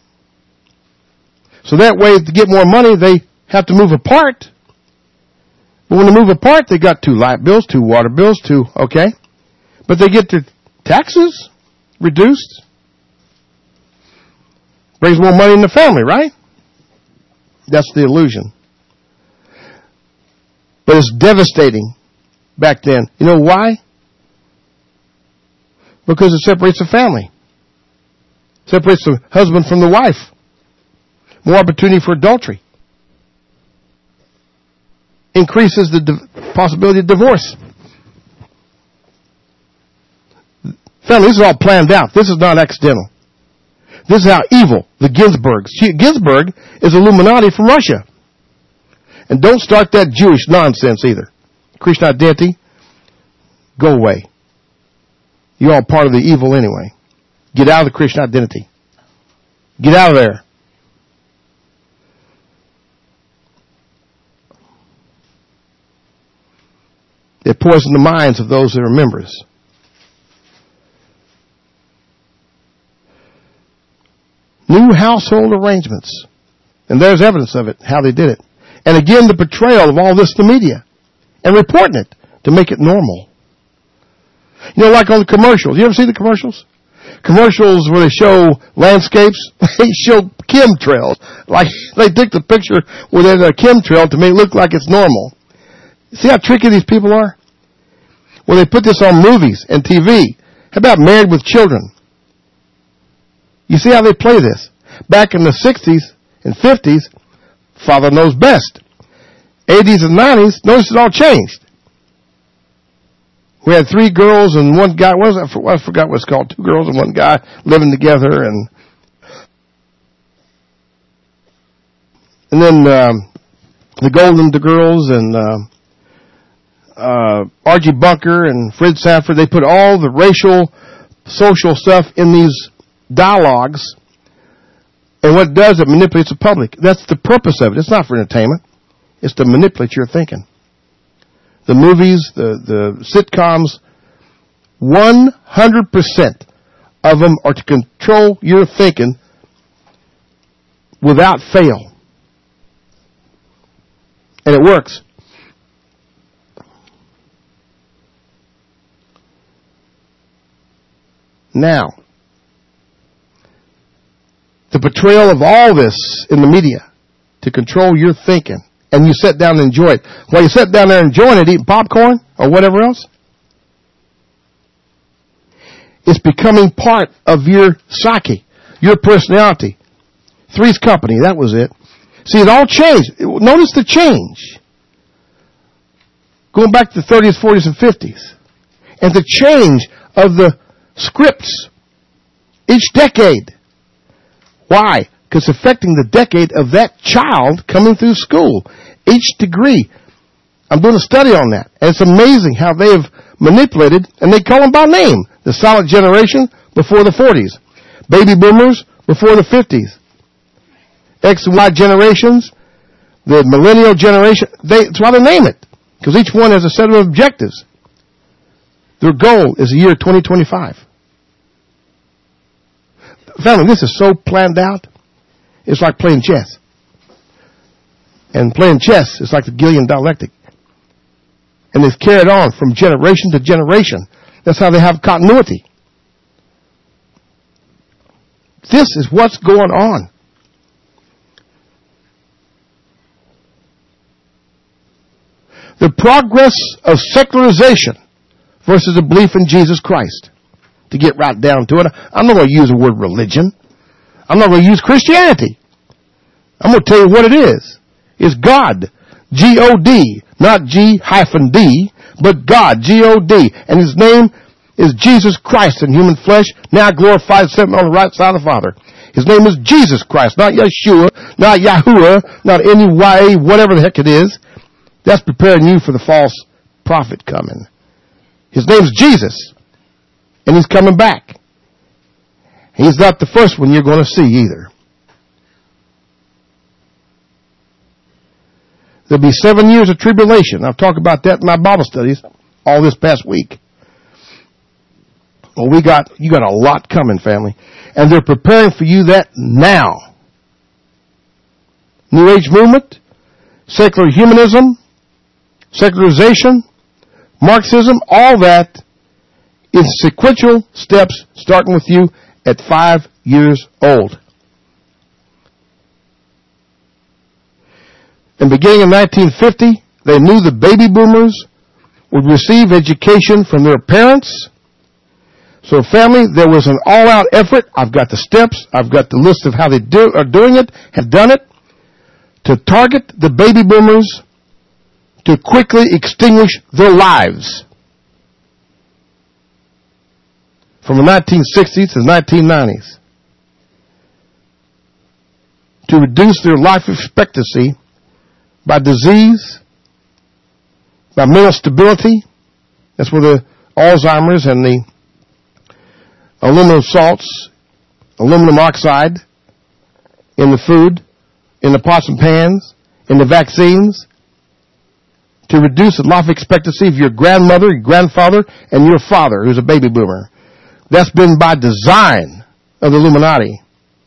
so that way to get more money they have to move apart. But when they move apart, they got two light bills, two water bills, two, okay? But they get their taxes reduced. Brings more money in the family, right? That's the illusion. But it's devastating back then. You know why? Because it separates the family. Separates the husband from the wife. More opportunity for adultery. Increases the di- possibility of divorce. Family, this is all planned out. This is not accidental. This is how evil the Ginsburgs. She, Ginsburg is Illuminati from Russia. And don't start that Jewish nonsense either. Christian identity, go away. You're all part of the evil anyway. Get out of the Christian identity. Get out of there. They poison the minds of those that are members. New household arrangements. And there's evidence of it, how they did it. And again, the portrayal of all this to the media. And reporting it to make it normal. You know, like on the commercials. You ever see the commercials? Commercials where they show landscapes. They show chemtrails. Like, they take the picture where there's a chemtrail to make it look like it's normal. See how tricky these people are? Well, they put this on movies and T V. How about Married with Children? You see how they play this? Back in the sixties and fifties, Father Knows Best. eighties and nineties, notice it all changed. We had three girls and one guy. What was that? I forgot what it's called. Two girls and one guy living together, and and then um, the Golden Girls and uh, uh, Archie Bunker and Fred Sanford. They put all the racial, social stuff in these dialogues, and what it does, it manipulates the public. That's the purpose of it. It's not for entertainment. It's to manipulate your thinking. The movies, the, the sitcoms, one hundred percent of them are to control your thinking without fail. And it works. Now, the portrayal of all this in the media to control your thinking, and you sit down and enjoy it. While you sit down there enjoying it, eating popcorn or whatever else, it's becoming part of your psyche. your personality. Three's Company, that was it. See, it all changed. Notice the change. Going back to the thirties, forties, and fifties. And the change of the scripts each decade. Why? Because it's affecting the decade of that child coming through school. Each degree. I'm doing a study on that. And it's amazing how they have manipulated, and they call them by name. The silent generation before the forties. Baby boomers before the fifties. X and Y generations. The millennial generation. They, that's why they name it. Because each one has a set of objectives. Their goal is the year twenty twenty-five. Family, this is so planned out. It's like playing chess. And playing chess is like the Gillian dialectic. And it's carried on from generation to generation. That's how they have continuity. This is what's going on. The progress of secularization versus a belief in Jesus Christ. To get right down to it, I'm not going to use the word religion. I'm not going to use Christianity. I'm going to tell you what it is. It's God. G O D. Not G hyphen D, but God. G O D. And His name is Jesus Christ in human flesh, now glorified, sitting on the right side of the Father. His name is Jesus Christ, not Yeshua, not Yahuwah, not N U Y A, whatever the heck it is. That's preparing you for the false prophet coming. His name's Jesus. And He's coming back. He's not the first one you're going to see either. There'll be seven years of tribulation. I've talked about that in my Bible studies all this past week. Well, we got, you got a lot coming, family. And they're preparing for you that now. New Age movement, secular humanism, secularization, Marxism, all that is sequential steps starting with you at five years old. And beginning in nineteen fifty, they knew the baby boomers would receive education from their parents. So family, there was an all-out effort. I've got the steps. I've got the list of how they do, are doing it, have done it, to target the baby boomers to quickly extinguish their lives. From the nineteen sixties to the nineteen nineties. To reduce their life expectancy by disease, by mental stability. That's where the Alzheimer's and the aluminum salts, aluminum oxide in the food, in the pots and pans, in the vaccines, to reduce the life expectancy of your grandmother, your grandfather, and your father, who's a baby boomer. That's been by design of the Illuminati.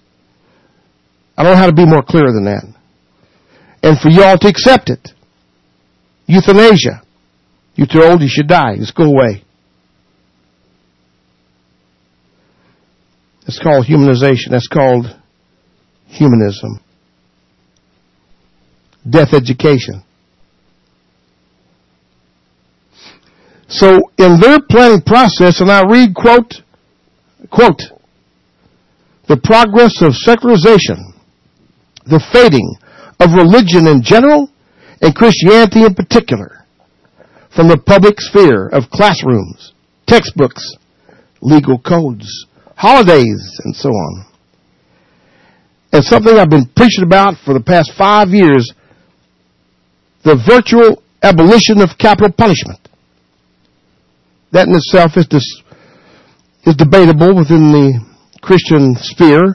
I don't know how to be more clear than that. And for y'all to accept it. Euthanasia. You're too old, you should die. Just go away. It's called humanization. That's called humanism. Death education. So in their planning process, and I read, quote, quote, the progress of secularization, the fading of religion in general, and Christianity in particular, from the public sphere of classrooms, textbooks, legal codes, holidays, and so on. And something I've been preaching about for the past five years, the virtual abolition of capital punishment. That in itself is dis- is debatable within the Christian sphere,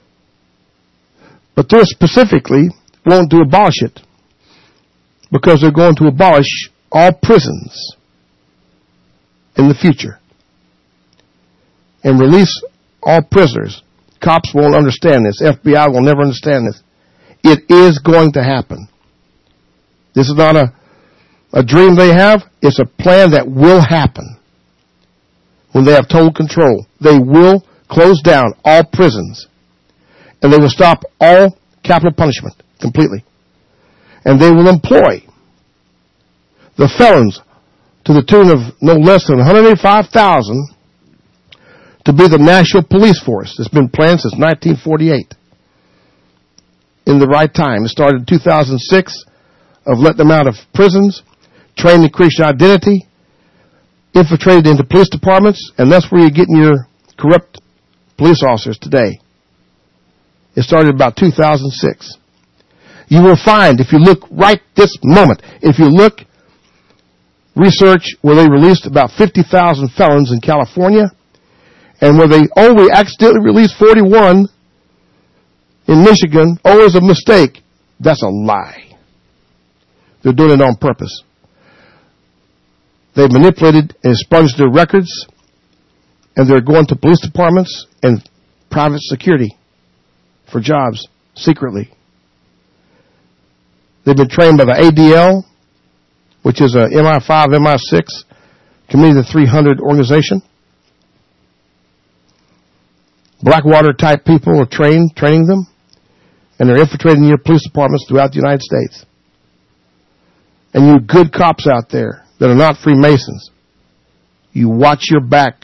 but they specifically want to abolish it because they're going to abolish all prisons in the future and release all prisoners. Cops won't understand this. F B I will never understand this. It is going to happen. This is not a, a dream they have. It's a plan that will happen. When they have total control, they will close down all prisons. And they will stop all capital punishment completely. And they will employ the felons to the tune of no less than one hundred eighty-five thousand to be the national police force. It's been planned since nineteen forty-eight. In the right time. It started in two thousand six of letting them out of prisons, trained in Christian identity, infiltrated into police departments, and that's where you're getting your corrupt police officers today. It started about two thousand six. You will find, if you look right this moment, if you look, research where they released about fifty thousand felons in California, and where they only accidentally released forty-one in Michigan, oh, it was a mistake. That's a lie. They're doing it on purpose. They've manipulated and expunged their records, and they're going to police departments and private security for jobs secretly. They've been trained by the A D L, which is a M I five, M I six, Committee of the three hundred organization. Blackwater type people are trained, training them, and they're infiltrating your police departments throughout the United States. And you good cops out there that are not Freemasons, you watch your back.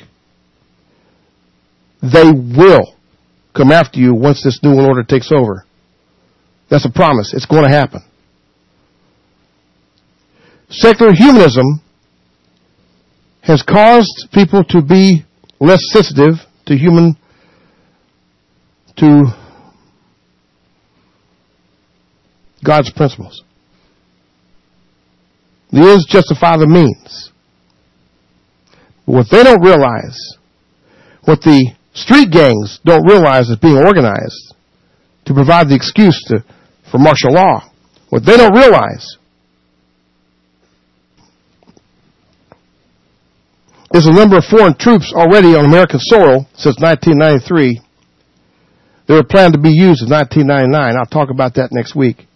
They will come after you once this new world order takes over. That's a promise. It's going to happen. Secular humanism has caused people to be less sensitive to human, to God's principles. The ends justify the means. But what they don't realize, what the street gangs don't realize is being organized to provide the excuse to, for martial law. What they don't realize is the number of foreign troops already on American soil since nineteen ninety-three. They were planned to be used in nineteen ninety-nine. I'll talk about that next week.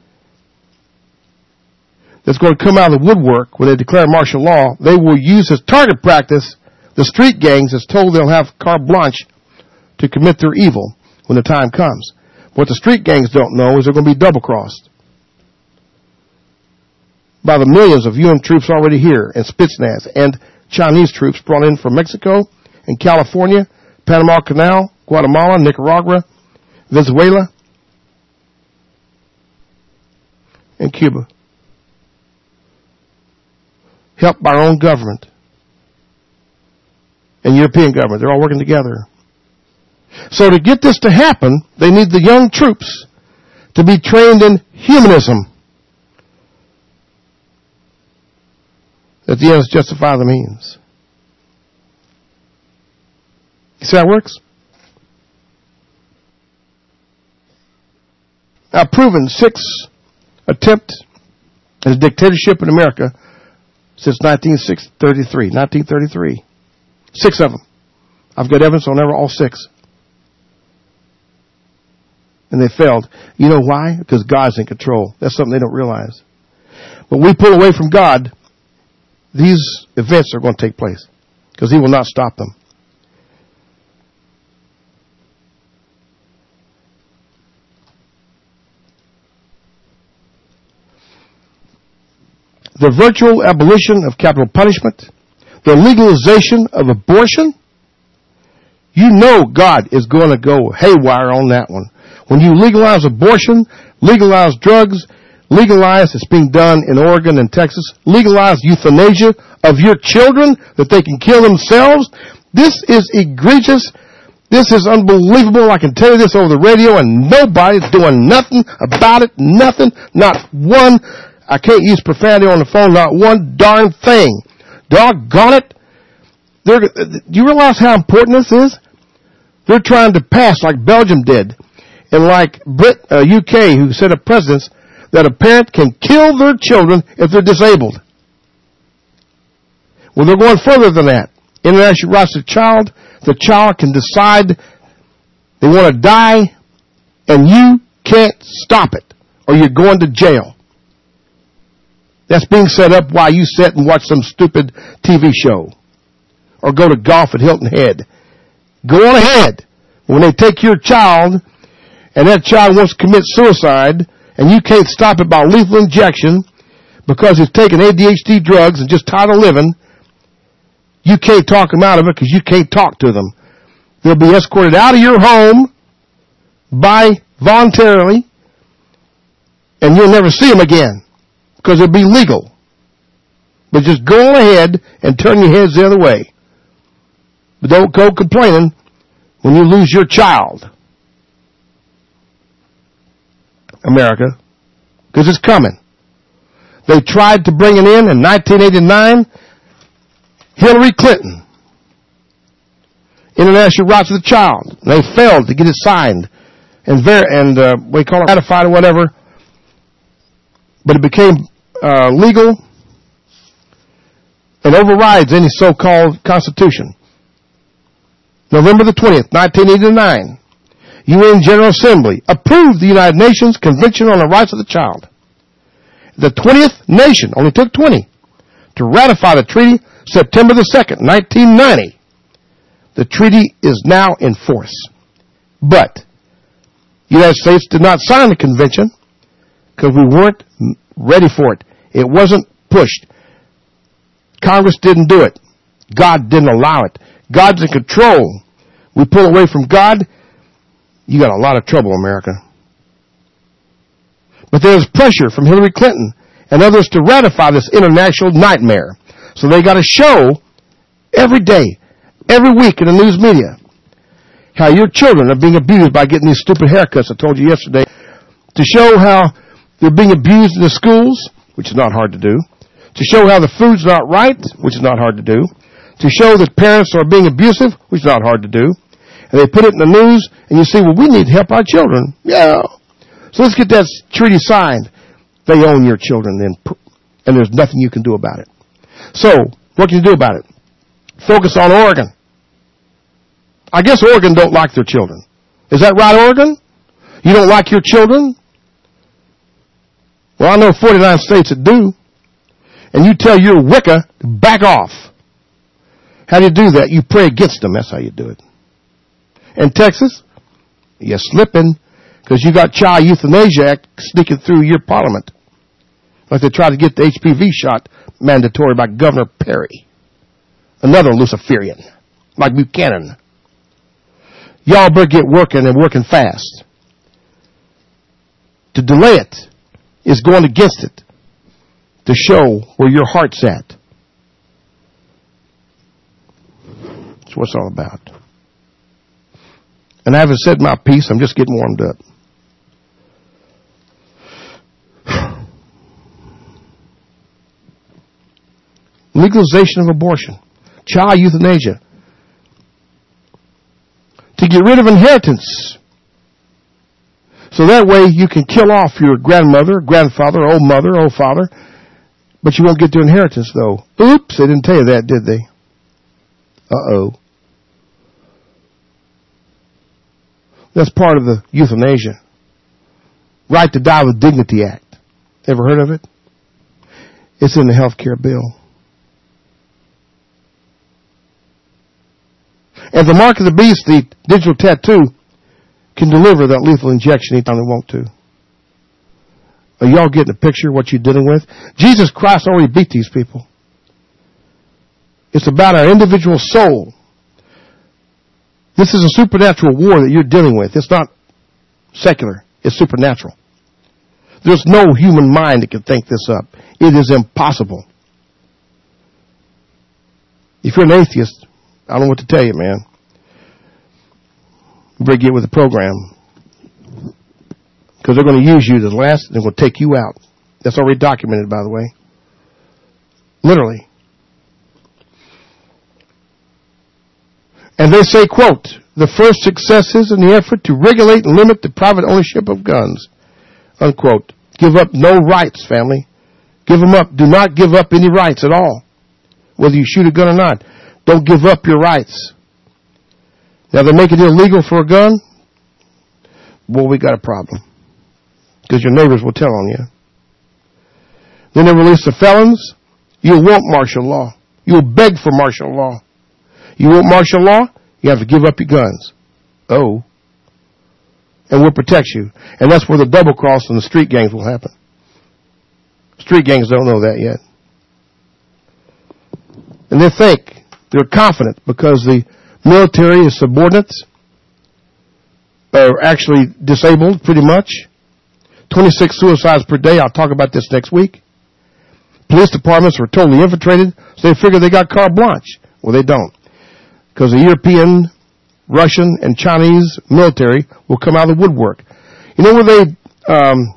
That's going to come out of the woodwork when they declare martial law. They will use as target practice the street gangs as told they'll have carte blanche to commit their evil when the time comes. What the street gangs don't know is they're going to be double-crossed by the millions of U N troops already here and Spetsnaz and Chinese troops brought in from Mexico and California, Panama Canal, Guatemala, Nicaragua, Venezuela, and Cuba. Helped by our own government and European government. They're all working together. So to get this to happen, they need the young troops to be trained in humanism. That the ends justify the means. You see how it works? I've proven six attempts at a dictatorship in America since nineteen thirty-three. nineteen thirty-three. Six of them. I've got evidence on every, all six. And they failed. You know why? Because God's in control. That's something they don't realize. But we pull away from God, these events are going to take place. Because He will not stop them. The virtual abolition of capital punishment, the legalization of abortion, you know God is going to go haywire on that one. When you legalize abortion, legalize drugs, legalize, it's being done in Oregon and Texas, legalize euthanasia of your children that they can kill themselves, this is egregious. This is unbelievable. I can tell you this over the radio and nobody's doing nothing about it. Nothing. Not one. I can't use profanity on the phone. Not one darn thing. Doggone it. They're, do you realize how important this is? They're trying to pass like Belgium did and like Brit, uh, U K, who set up precedents that a parent can kill their children if they're disabled. Well, they're going further than that. International rights of the child. The child can decide they want to die, and you can't stop it, or you're going to jail. That's being set up while you sit and watch some stupid T V show, or go to golf at Hilton Head. Go on ahead. When they take your child, and that child wants to commit suicide, and you can't stop it by lethal injection because he's taking A D H D drugs and just tired of living, you can't talk them out of it because you can't talk to them. They'll be escorted out of your home by voluntarily, and you'll never see them again because it'll be legal. But just go on ahead and turn your heads the other way. But don't go complaining when you lose your child. America, because it's coming. They tried to bring it in in nineteen eighty-nine. Hillary Clinton, International Rights of the Child. They failed to get it signed and ver- and uh, we call it ratified or whatever. But it became uh, legal and overrides any so-called constitution. November the twentieth, nineteen eighty-nine. U N General Assembly approved the United Nations Convention on the Rights of the Child. The twentieth nation, only took twenty, to ratify the treaty September the second, nineteen ninety. The treaty is now in force. But the United States did not sign the convention because we weren't ready for it. It wasn't pushed. Congress didn't do it. God didn't allow it. God's in control. We pull away from God, you got a lot of trouble, America. But there's pressure from Hillary Clinton and others to ratify this international nightmare. So they got to show every day, every week in the news media, how your children are being abused by getting these stupid haircuts I told you yesterday. To show how they're being abused in the schools, which is not hard to do. To show how the food's not right, which is not hard to do. To show that parents are being abusive, which is not hard to do. And they put it in the news, and you say, well, we need to help our children. Yeah. So let's get that treaty signed. They own your children, then, and there's nothing you can do about it. So, what can you do about it? Focus on Oregon. I guess Oregon don't like their children. Is that right, Oregon? You don't like your children? Well, I know forty-nine states that do. And you tell your Wicca to back off. How do you do that? You pray against them. That's how you do it. In Texas, you're slipping because you got Child Euthanasia Act sneaking through your parliament. Like they tried to get the H P V shot mandatory by Governor Perry. Another Luciferian, like Buchanan. Y'all better get working and working fast. To delay it is going against it. To show where your heart's at. That's what it's all about. And I haven't said my piece. I'm just getting warmed up. Legalization of abortion. Child euthanasia. To get rid of inheritance. So that way you can kill off your grandmother, grandfather, old mother, old father. But you won't get their inheritance, though. Oops, they didn't tell you that, did they? Uh-oh. That's part of the euthanasia. Right to Die with Dignity Act. Ever heard of it? It's in the health care bill. And the mark of the beast, the digital tattoo, can deliver that lethal injection anytime they want to. Are y'all getting a picture of what you're dealing with? Jesus Christ already beat these people. It's about our individual soul. This is a supernatural war that you're dealing with. It's not secular. It's supernatural. There's no human mind that can think this up. It is impossible. If you're an atheist, I don't know what to tell you, man. You better get with the program. Because they're going to use you to the last, and they're going to take you out. That's already documented, by the way. Literally. And they say, quote, the first successes in the effort to regulate and limit the private ownership of guns, unquote. Give up no rights, family. Give them up. Do not give up any rights at all. Whether you shoot a gun or not. Don't give up your rights. Now they make it illegal for a gun. Well, we got a problem. Because your neighbors will tell on you. Then they release the felons. You'll want martial law. You'll beg for martial law. You want martial law? You have to give up your guns. Oh. And we'll protect you. And that's where the double cross and the street gangs will happen. Street gangs don't know that yet. And they think they're confident because the Military subordinates are actually disabled pretty much. twenty-six suicides per day. I'll talk about this next week. Police departments were totally infiltrated, so they figure they got carte blanche. Well, they don't. Because the European, Russian, and Chinese military will come out of the woodwork. You know where they um,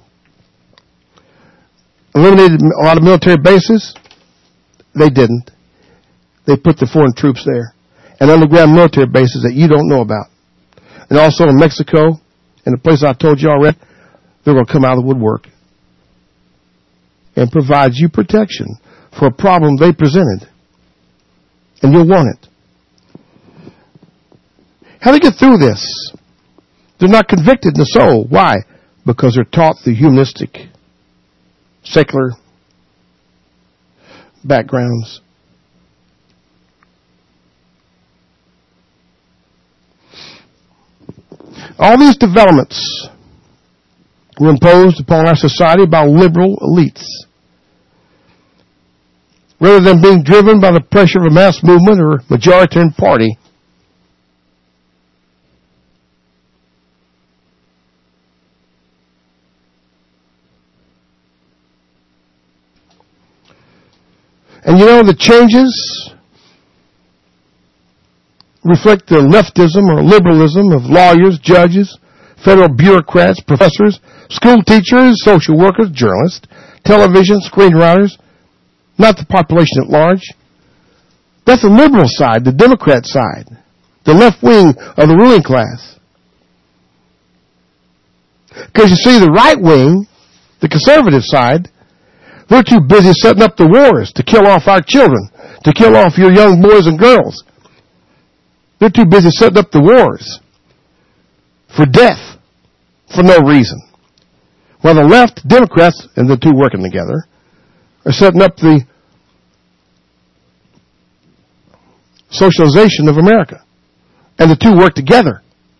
eliminated a lot of military bases? They didn't. They put the foreign troops there. And underground military bases that you don't know about. And also in Mexico, and the place I told you already, they're going to come out of the woodwork and provide you protection for a problem they presented. And you'll want it. How do they get through this? They're not convicted in the soul. Why? Because they're taught the humanistic, secular backgrounds. All these developments were imposed upon our society by liberal elites. Rather than being driven by the pressure of a mass movement or majoritarian party, and you know, the changes reflect the leftism or liberalism of lawyers, judges, federal bureaucrats, professors, school teachers, social workers, journalists, television, screenwriters, not the population at large. That's the liberal side, the Democrat side, the left wing of the ruling class. Because you see, the right wing, the conservative side, they're too busy setting up the wars to kill off our children, to kill off your young boys and girls. They're too busy setting up the wars for death for no reason. While the left, Democrats, and the two working together, are setting up the socialization of America. And the two work together.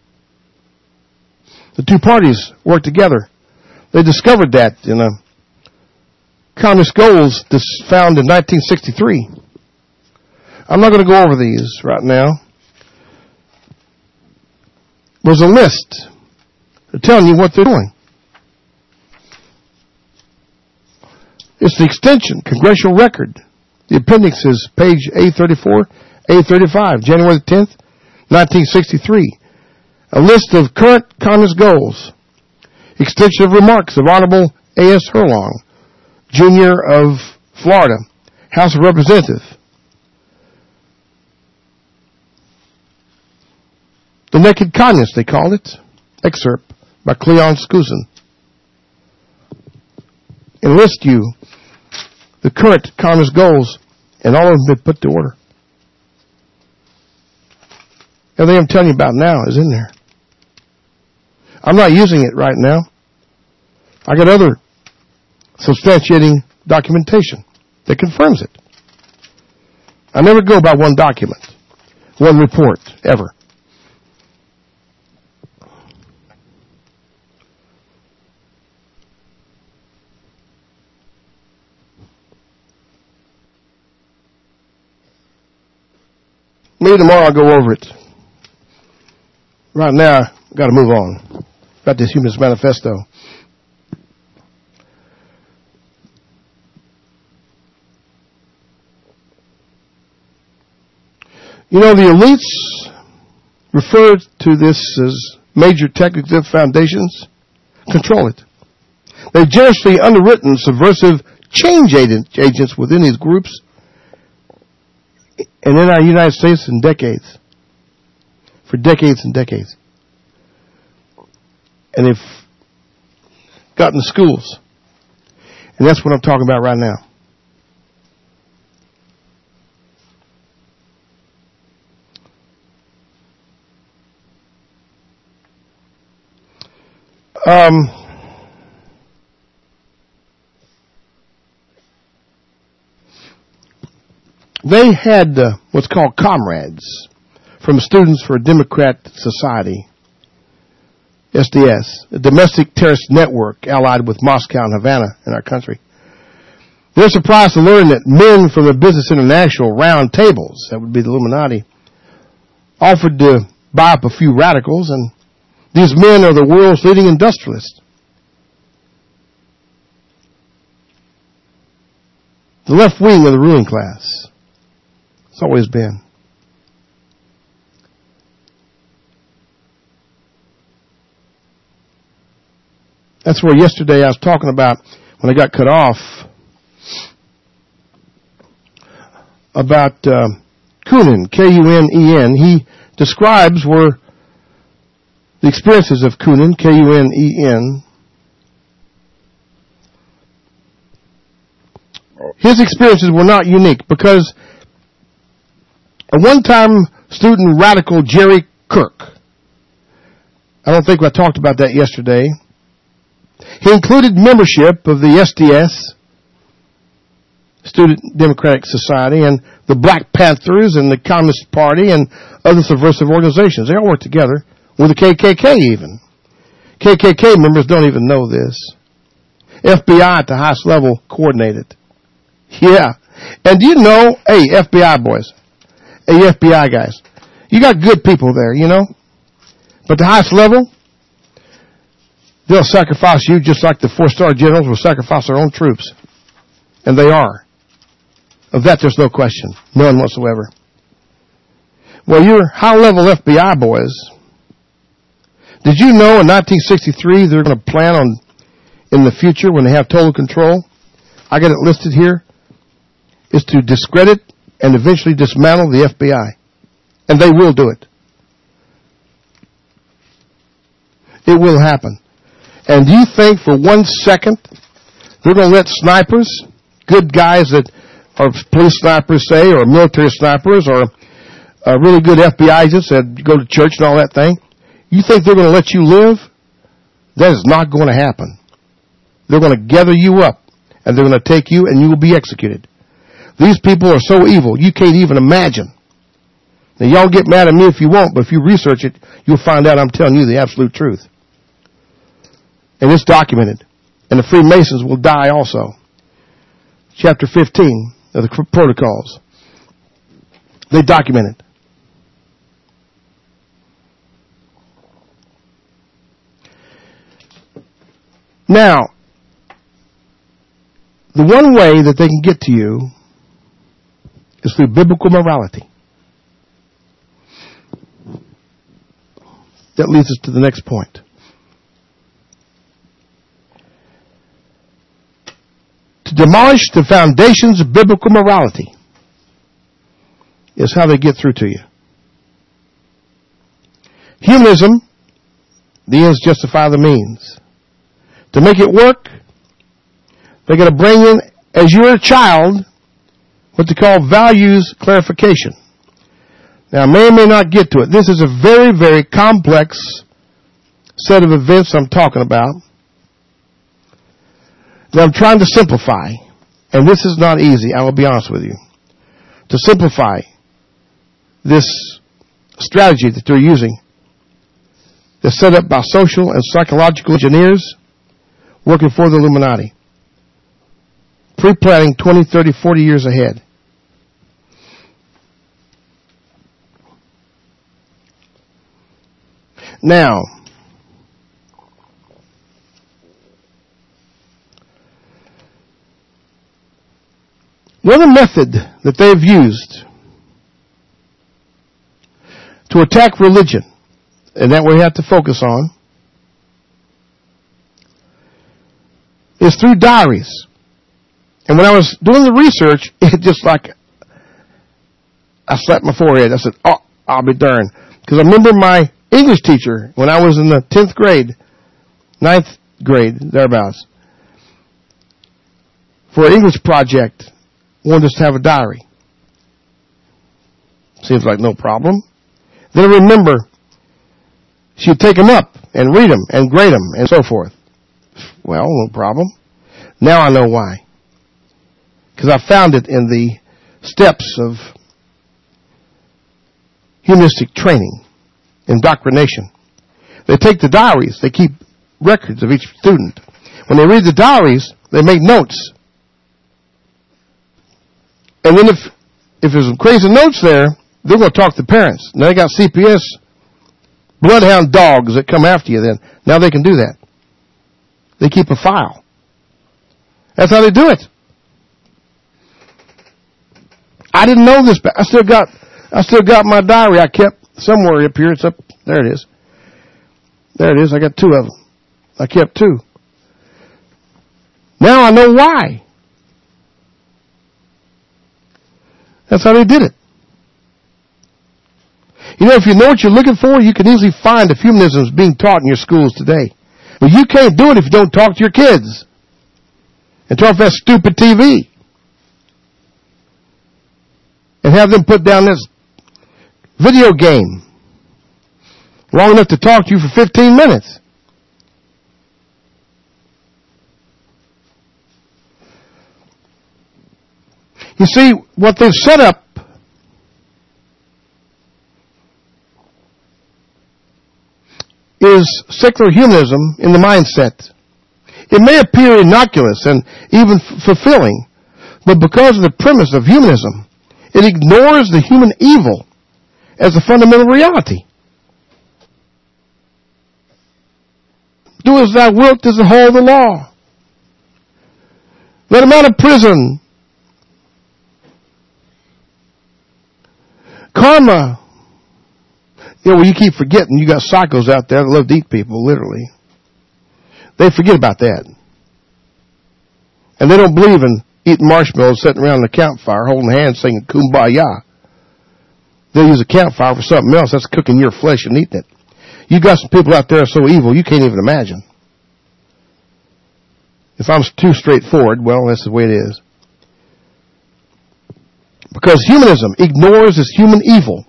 The two parties work together. They discovered that in a Communist Goals found in nineteen sixty-three. I'm not going to go over these right now. There's a list. They're telling you what they're doing. It's the extension, congressional record. The appendix is page A thirty-four, A thirty-five, January the tenth, nineteen sixty-three. A list of current Communist goals. Extension of remarks of Honorable A S Herlong, Junior of Florida, House of Representatives. The Naked Communist, they called it. Excerpt by Cleon Skousen. Enlist you the current Communist goals, and all of them have been put to order. Everything I'm telling you about now is in there. I'm not using it right now. I got other substantiating documentation that confirms it. I never go by one document, one report, ever. Maybe tomorrow I'll go over it. Right now, I've got to move on. Got this Humanist Manifesto. You know, the elites refer to this as major technical foundations. Control it. They've generously underwritten subversive change agents within these groups and in our United States in decades. For decades and decades. And they've gotten to schools. And that's what I'm talking about right now. Um, they had uh, what's called comrades from Students for a Democrat Society, S D S, a domestic terrorist network allied with Moscow and Havana in our country. They're surprised to learn that men from the Business International round tables, that would be the Illuminati, offered to buy up a few radicals, and these men are the world's leading industrialists. The left wing of the ruling class. It's always been. That's where yesterday I was talking about when I got cut off about uh, Kunin, K U N E N. He describes where the experiences of Kunin, K U N E N, his experiences were not unique because a one-time student radical, Jerry Kirk, I don't think I talked about that yesterday. He included membership of the S D S, Student Democratic Society, and the Black Panthers and the Communist Party and other subversive organizations. They all work together with the K K K even. K K K members don't even know this. F B I at the highest level coordinated. Yeah. And do you know, hey, F B I boys, hey, F B I guys, you got good people there, you know? But the highest level, they'll sacrifice you just like the four-star generals will sacrifice their own troops. And they are. Of that, there's no question. None whatsoever. Well, your high-level F B I boys, did you know in nineteen sixty-three they're going to plan on, in the future, when they have total control, I got it listed here, is to discredit and eventually dismantle the F B I. And they will do it. It will happen. And do you think for one second they're going to let snipers, good guys that are police snipers, say, or military snipers, or uh, really good F B I agents that go to church and all that thing, you think they're going to let you live? That is not going to happen. They're going to gather you up, and they're going to take you, and you will be executed. These people are so evil, you can't even imagine. Now, y'all get mad at me if you want, but if you research it, you'll find out I'm telling you the absolute truth. And it's documented. And the Freemasons will die also. Chapter fifteen of the Protocols. They document it. Now, the one way that they can get to you is through biblical morality. That leads us to the next point. To demolish the foundations of biblical morality is how they get through to you. Humanism, the ends justify the means. To make it work, they're going to bring in, as you're a child, what they call values clarification. Now, I may or may not get to it. This is a very, very complex set of events I'm talking about that I'm trying to simplify. And this is not easy, I will be honest with you. To simplify this strategy that they're using that's set up by social and psychological engineers working for the Illuminati. Pre-planning twenty, thirty, forty years ahead. Now, one method that they've used to attack religion, and that we have to focus on, is through diaries. And when I was doing the research, it just like, I slapped my forehead. I said, oh, I'll be darned. Because I remember my English teacher, when I was in the tenth grade, ninth grade, thereabouts, for an English project, wanted us to have a diary. Seems like no problem. Then I remember, she'd take them up and read them and grade them and so forth. Well, no problem. Now I know why. Because I found it in the steps of humanistic training, indoctrination. They take the diaries, they keep records of each student. When they read the diaries, they make notes. And then if, if there's some crazy notes there, they're going to talk to the parents. Now they got C P S bloodhound dogs that come after you then. Now they can do that. They keep a file. That's how they do it. I didn't know this, but I still got, I still got my diary I kept somewhere up here. It's up, there it is. There it is. I got two of them. I kept two. Now I know why. That's how they did it. You know, if you know what you're looking for, you can easily find if humanism is being taught in your schools today. But you can't do it if you don't talk to your kids. And turn off that stupid T V. And have them put down this video game long enough to talk to you for fifteen minutes. You see, what they've set up is secular humanism in the mindset. It may appear innocuous and even f- fulfilling, but because of the premise of humanism, it ignores the human evil as a fundamental reality. Do as thou wilt is the whole of the law. Let him out of prison. Karma. You know, well, you keep forgetting you got psychos out there that love to eat people, literally. They forget about that. And they don't believe in eating marshmallows sitting around the campfire holding hands singing Kumbaya. They'll use a campfire for something else. That's cooking your flesh and eating it. You got some people out there so evil you can't even imagine. If I'm too straightforward, well, that's the way it is. Because humanism ignores this human evil,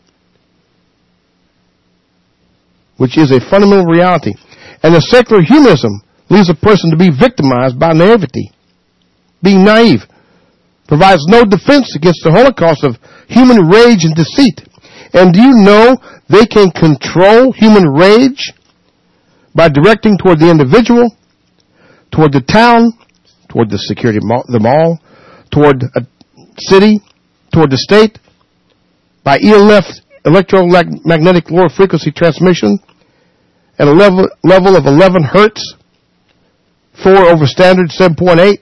which is a fundamental reality. And the secular humanism leaves a person to be victimized by naivety. Being naive provides no defense against the holocaust of human rage and deceit. And do you know they can control human rage by directing toward the individual, toward the town, toward the security mall, the mall, toward a city, toward the state, by E L F, electromagnetic lower frequency transmission, at a level, level of eleven hertz, four over standard seven point eight,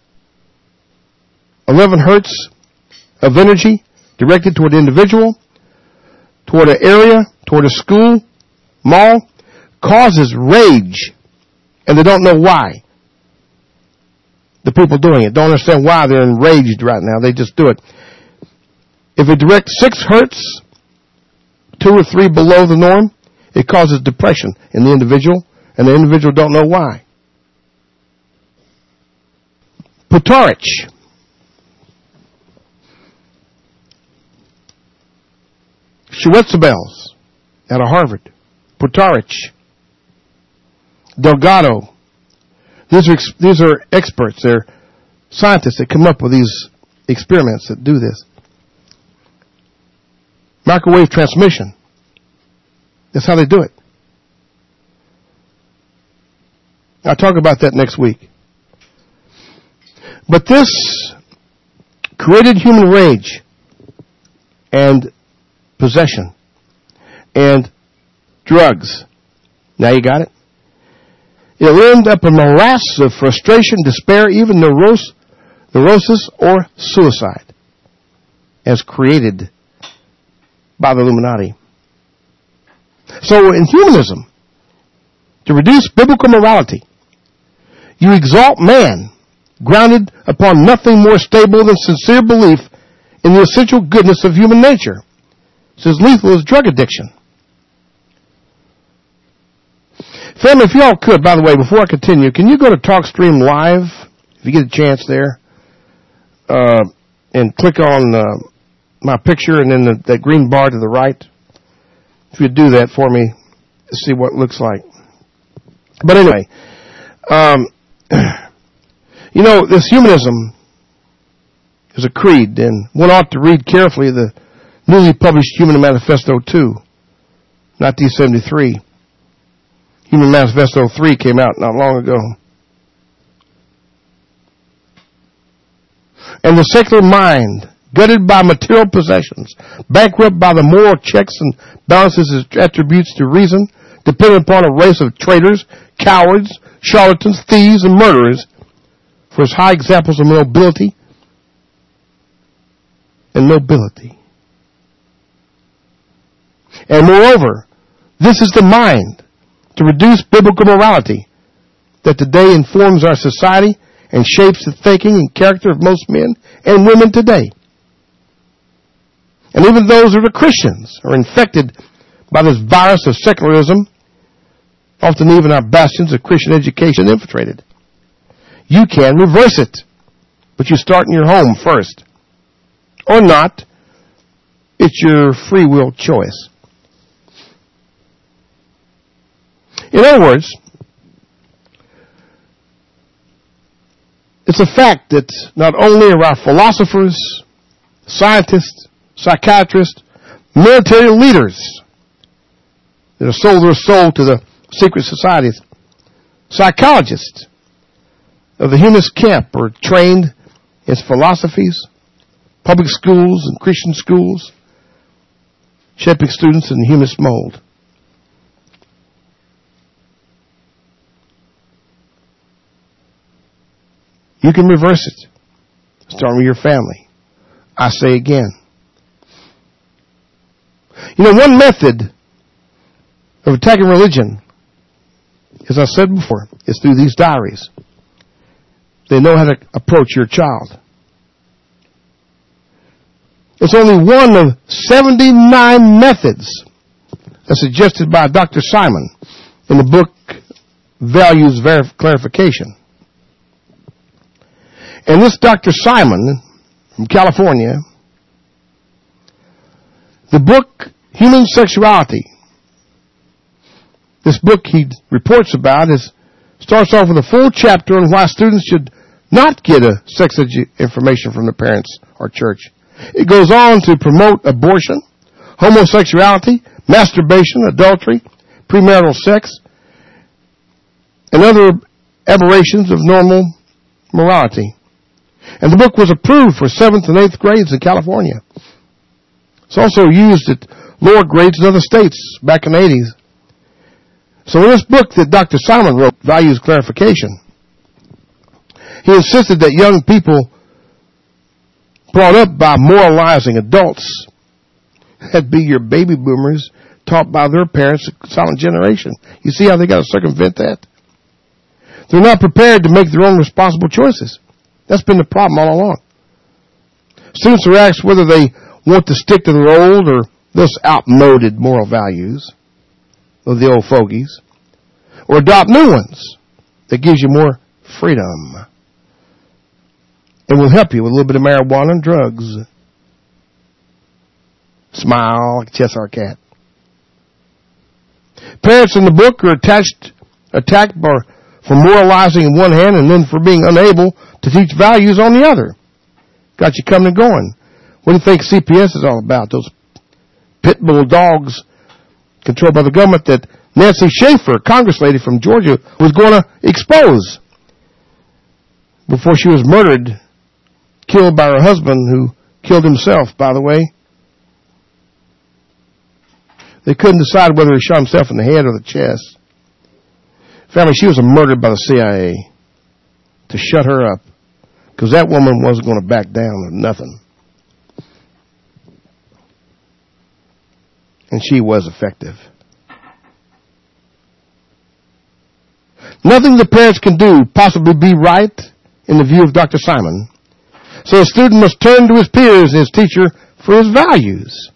eleven hertz of energy directed toward the individual, toward an area, toward a school, mall, causes rage, and they don't know why. The people doing it don't understand why they're enraged right now. They just do it. If it directs six hertz, two or three below the norm, it causes depression in the individual, and the individual don't know why. Putarich. Schwetzebels out of Harvard. Putarich. Delgado. These are, these are experts. They're scientists that come up with these experiments that do this. Microwave transmission. That's how they do it. I'll talk about that next week. But this created human rage and possession and drugs. Now you got it? It'll end up a morass of frustration, despair, even neuros, neurosis, or suicide as created by the Illuminati. So in humanism, to reduce biblical morality, you exalt man, grounded upon nothing more stable than sincere belief in the essential goodness of human nature. It's as lethal as drug addiction. Family, if y'all could, by the way, before I continue, can you go to TalkStream Live, if you get a chance there, uh, and click on uh, my picture and then the, that green bar to the right? If you do that for me, see what it looks like. But anyway, um, you know, this humanism is a creed, and one ought to read carefully the newly published Human Manifesto two, nineteen seventy-three. Human Manifesto three came out not long ago. And the secular mind gutted by material possessions, bankrupt by the moral checks and balances its attributes to reason, dependent upon a race of traitors, cowards, charlatans, thieves, and murderers for its high examples of nobility and nobility. And moreover, this is the mind to reduce biblical morality that today informs our society and shapes the thinking and character of most men and women today. And even those who are Christians are infected by this virus of secularism, often even our bastions of Christian education infiltrated. You can reverse it, but you start in your home first. Or not. It's your free will choice. In other words, it's a fact that not only are our philosophers, scientists, psychiatrists, military leaders that have sold their soul to the secret societies, psychologists of the humanist camp are trained in its philosophies, public schools and Christian schools, shaping students in the humanist mold. You can reverse it. Start with your family. I say again. You know, one method of attacking religion, as I said before, is through these diaries. They know how to approach your child. It's only one of seventy-nine methods as suggested by Doctor Simon in the book Values Verif- Clarification. And this Doctor Simon from California, the book Human Sexuality, this book he reports about is starts off with a full chapter on why students should not get a sex edu- information from their parents or church. It goes on to promote abortion, homosexuality, masturbation, adultery, premarital sex, and other aberrations of normal morality. And the book was approved for seventh and eighth grades in California. It's also used at lower grades in other states back in the eighties. So in this book that Doctor Simon wrote, Values Clarification, he insisted that young people brought up by moralizing adults, that'd be your baby boomers, taught by their parents, the silent generation. You see how they got to circumvent that? They're not prepared to make their own responsible choices. That's been the problem all along. Students are asked whether they want to stick to their old or thus outmoded moral values of the old fogies, or adopt new ones that gives you more freedom and will help you with a little bit of marijuana and drugs. Smile like a Cheshire cat. Parents in the book are attached, attacked by, for moralizing in one hand and then for being unable to teach values on the other. Got you coming and going. What do you think C P S is all about? Those pit bull dogs controlled by the government that Nancy Schaefer, Congress lady from Georgia, was going to expose before she was murdered, killed by her husband, who killed himself, by the way. They couldn't decide whether he shot himself in the head or the chest. Family, she was murdered by the C I A to shut her up, because that woman wasn't going to back down or nothing. And she was effective. Nothing the parents can do possibly be right in the view of Doctor Simon. So a student must turn to his peers and his teacher for his values.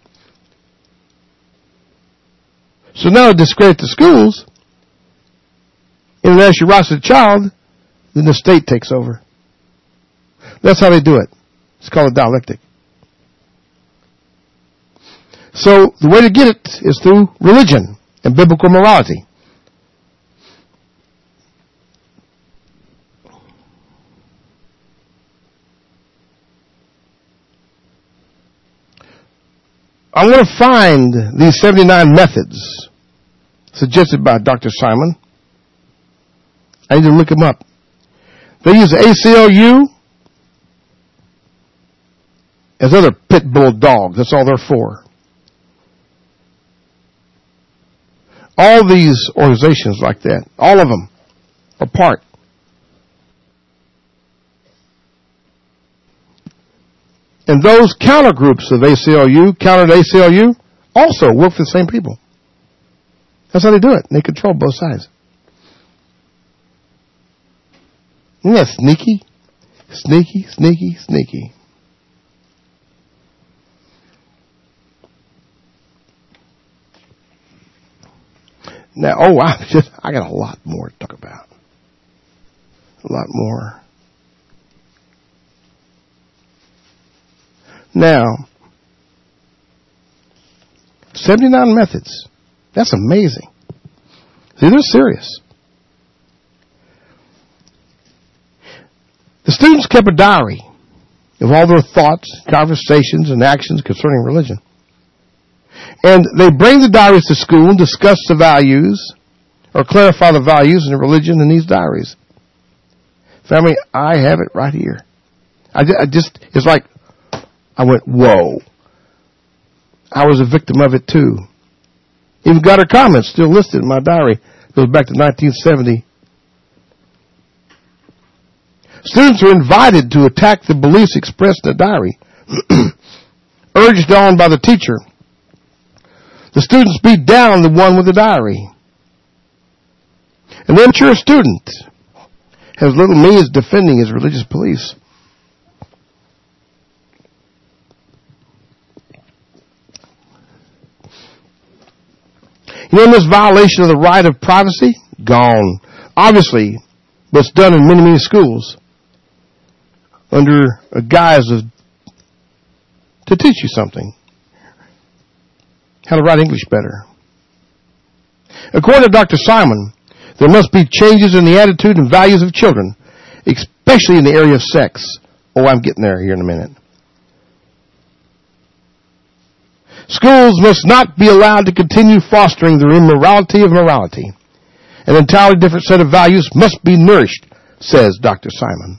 So now to discredit the schools, and unless you roster the child, then the state takes over. That's how they do it. It's called a dialectic. So the way to get it is through religion and biblical morality. I want to find these seventy-nine methods suggested by Doctor Simon. I need to look them up. They use the A C L U, as other pit bull dogs. That's all they're for. All these organizations like that, all of them are part. And those counter groups of A C L U, counter A C L U, also work for the same people. That's how they do it. They control both sides. Isn't that sneaky? Sneaky, sneaky, sneaky. Now, oh, I just, I got a lot more to talk about. A lot more. Now, seventy-nine methods. That's amazing. See, they're serious. The students kept a diary of all their thoughts, conversations, and actions concerning religion. And they bring the diaries to school and discuss the values or clarify the values in the religion in these diaries. Family, I have it right here. I just, it's like, I went, whoa. I was a victim of it too. Even got her comments still listed in my diary. It goes back to nineteen seventy. Students are invited to attack the beliefs expressed in the diary, urged on by the teacher. The students beat down the one with the diary. An immature student has little means defending his religious beliefs. You know, this violation of the right of privacy? Gone. Obviously, but it's done in many, many schools under a guise of to teach you something. How to write English better. According to Doctor Simon, there must be changes in the attitude and values of children, especially in the area of sex. Oh, I'm getting there here in a minute. Schools must not be allowed to continue fostering the immorality of morality. An entirely different set of values must be nourished, says Doctor Simon.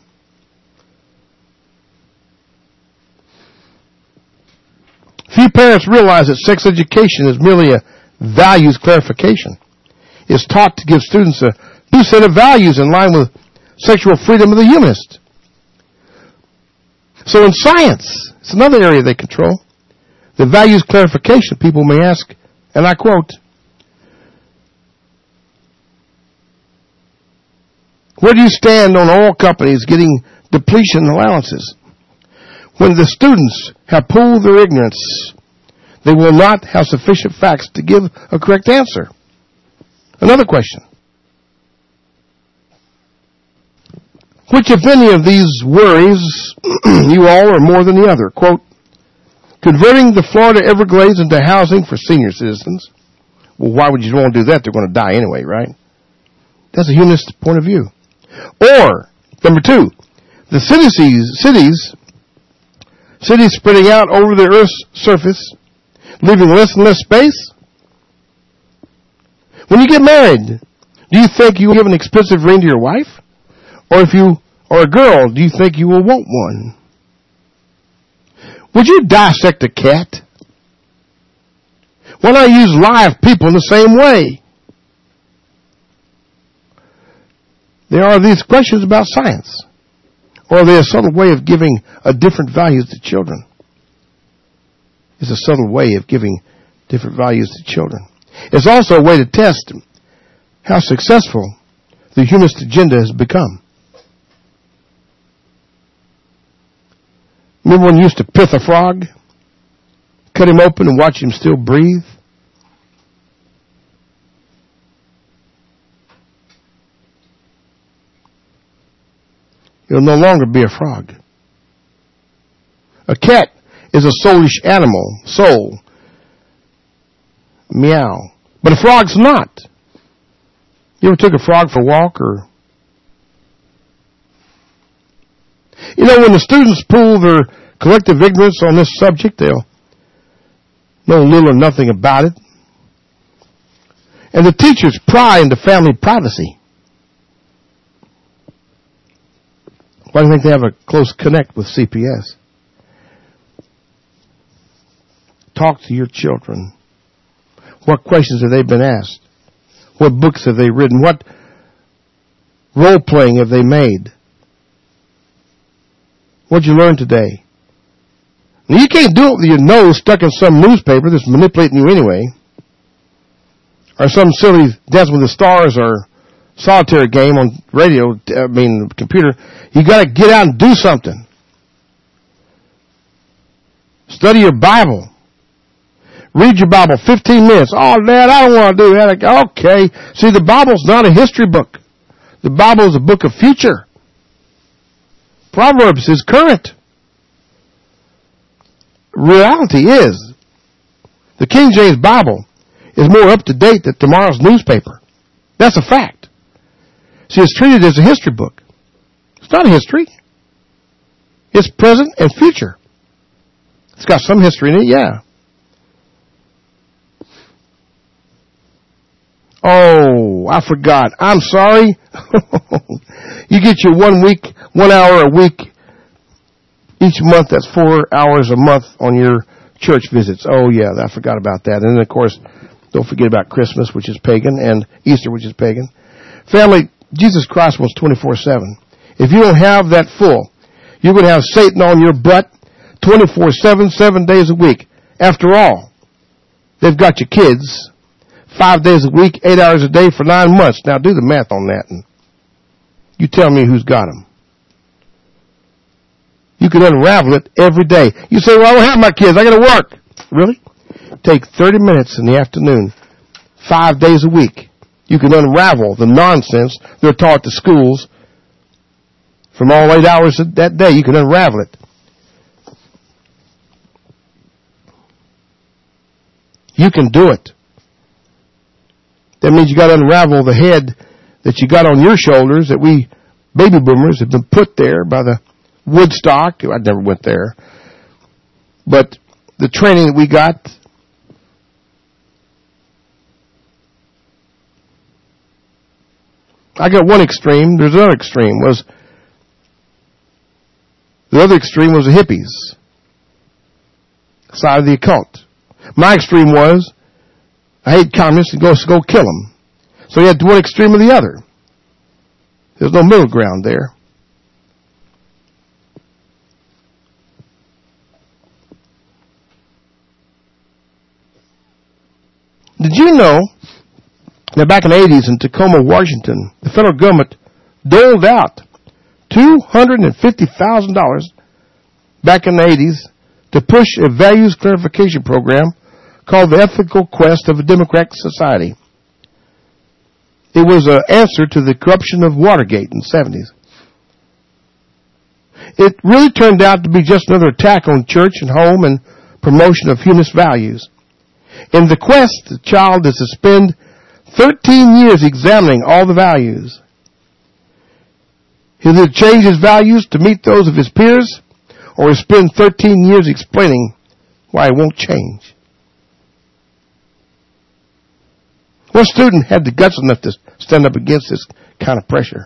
Few parents realize that sex education is merely a values clarification. It's taught to give students a new set of values in line with sexual freedom of the humanist. So in science, it's another area they control. The values clarification, people may ask, and I quote, where do you stand on oil companies getting depletion allowances? When the students have pooled their ignorance, they will not have sufficient facts to give a correct answer. Another question. Which, if any of these worries you all, are more than the other? Quote, converting the Florida Everglades into housing for senior citizens. Well, why would you want to do that? They're going to die anyway, right? That's a humanist point of view. Or, number two, the cities, cities, cities spreading out over the Earth's surface, leaving less and less space. When you get married, do you think you will give an expensive ring to your wife? Or if you are a girl, do you think you will want one? Would you dissect a cat? Why not use live people in the same way? There are these questions about science. Or are they a subtle way of giving a different values to children? It's a subtle way of giving different values to children. It's also a way to test how successful the humanist agenda has become. Remember when you used to pith a frog? Cut him open and watch him still breathe? He'll no longer be a frog. A cat is a soulish animal. Soul. Meow. But a frog's not. You ever took a frog for a walk or... You know, when the students pool their collective ignorance on this subject, they'll know little or nothing about it. And the teachers pry into family privacy. Why do you think they have a close connect with C P S? talked to your children? What questions have they been asked? What books have they written? What role-playing have they made? What did you learn today? Now, you can't do it with your nose stuck in some newspaper that's manipulating you anyway. Or some silly Dancing with the Stars or solitaire game on radio, I mean, computer. You got to get out and do something. Study your Bible. Read your Bible fifteen minutes. Oh, Dad, I don't want to do that. Okay. See, the Bible's not a history book. The Bible is a book of future. Proverbs is current. Reality is, the King James Bible is more up to date than tomorrow's newspaper. That's a fact. See, it's treated as a history book. It's not a history. It's present and future. It's got some history in it, yeah. Oh, I forgot. I'm sorry. You get your one week, one hour a week each month. That's four hours a month on your church visits. Oh, yeah, I forgot about that. And then, of course, don't forget about Christmas, which is pagan, and Easter, which is pagan. Family, Jesus Christ wants twenty-four seven. If you don't have that full, you're going to have Satan on your butt twenty-four seven, seven days a week. After all, they've got your kids five days a week, eight hours a day for nine months. Now do the math on that, and you tell me who's got them. You can unravel it every day. You say, well, I don't have my kids. I got to work. Really? Take thirty minutes in the afternoon, five days a week. You can unravel the nonsense they're taught at the schools from all eight hours of that day. You can unravel it. You can do it. That means you got to unravel the head that you got on your shoulders that we baby boomers have been put there by the Woodstock. I never went there. But the training that we got, I got one extreme. There's another extreme. Was the other extreme was the hippies side of the occult. My extreme was I hate communists and go go kill them. So you had one extreme or the other. There's no middle ground there. Did you know that back in the eighties in Tacoma, Washington, the federal government doled out two hundred fifty thousand dollars back in the eighties to push a values clarification program called the Ethical Quest of a Democratic Society. It was an answer to the corruption of Watergate in the seventies. It really turned out to be just another attack on church and home and promotion of humanist values. In the quest, the child is to spend thirteen years examining all the values. He'll either change his values to meet those of his peers, or he'll spend thirteen years explaining why it won't change. What student had the guts enough to stand up against this kind of pressure?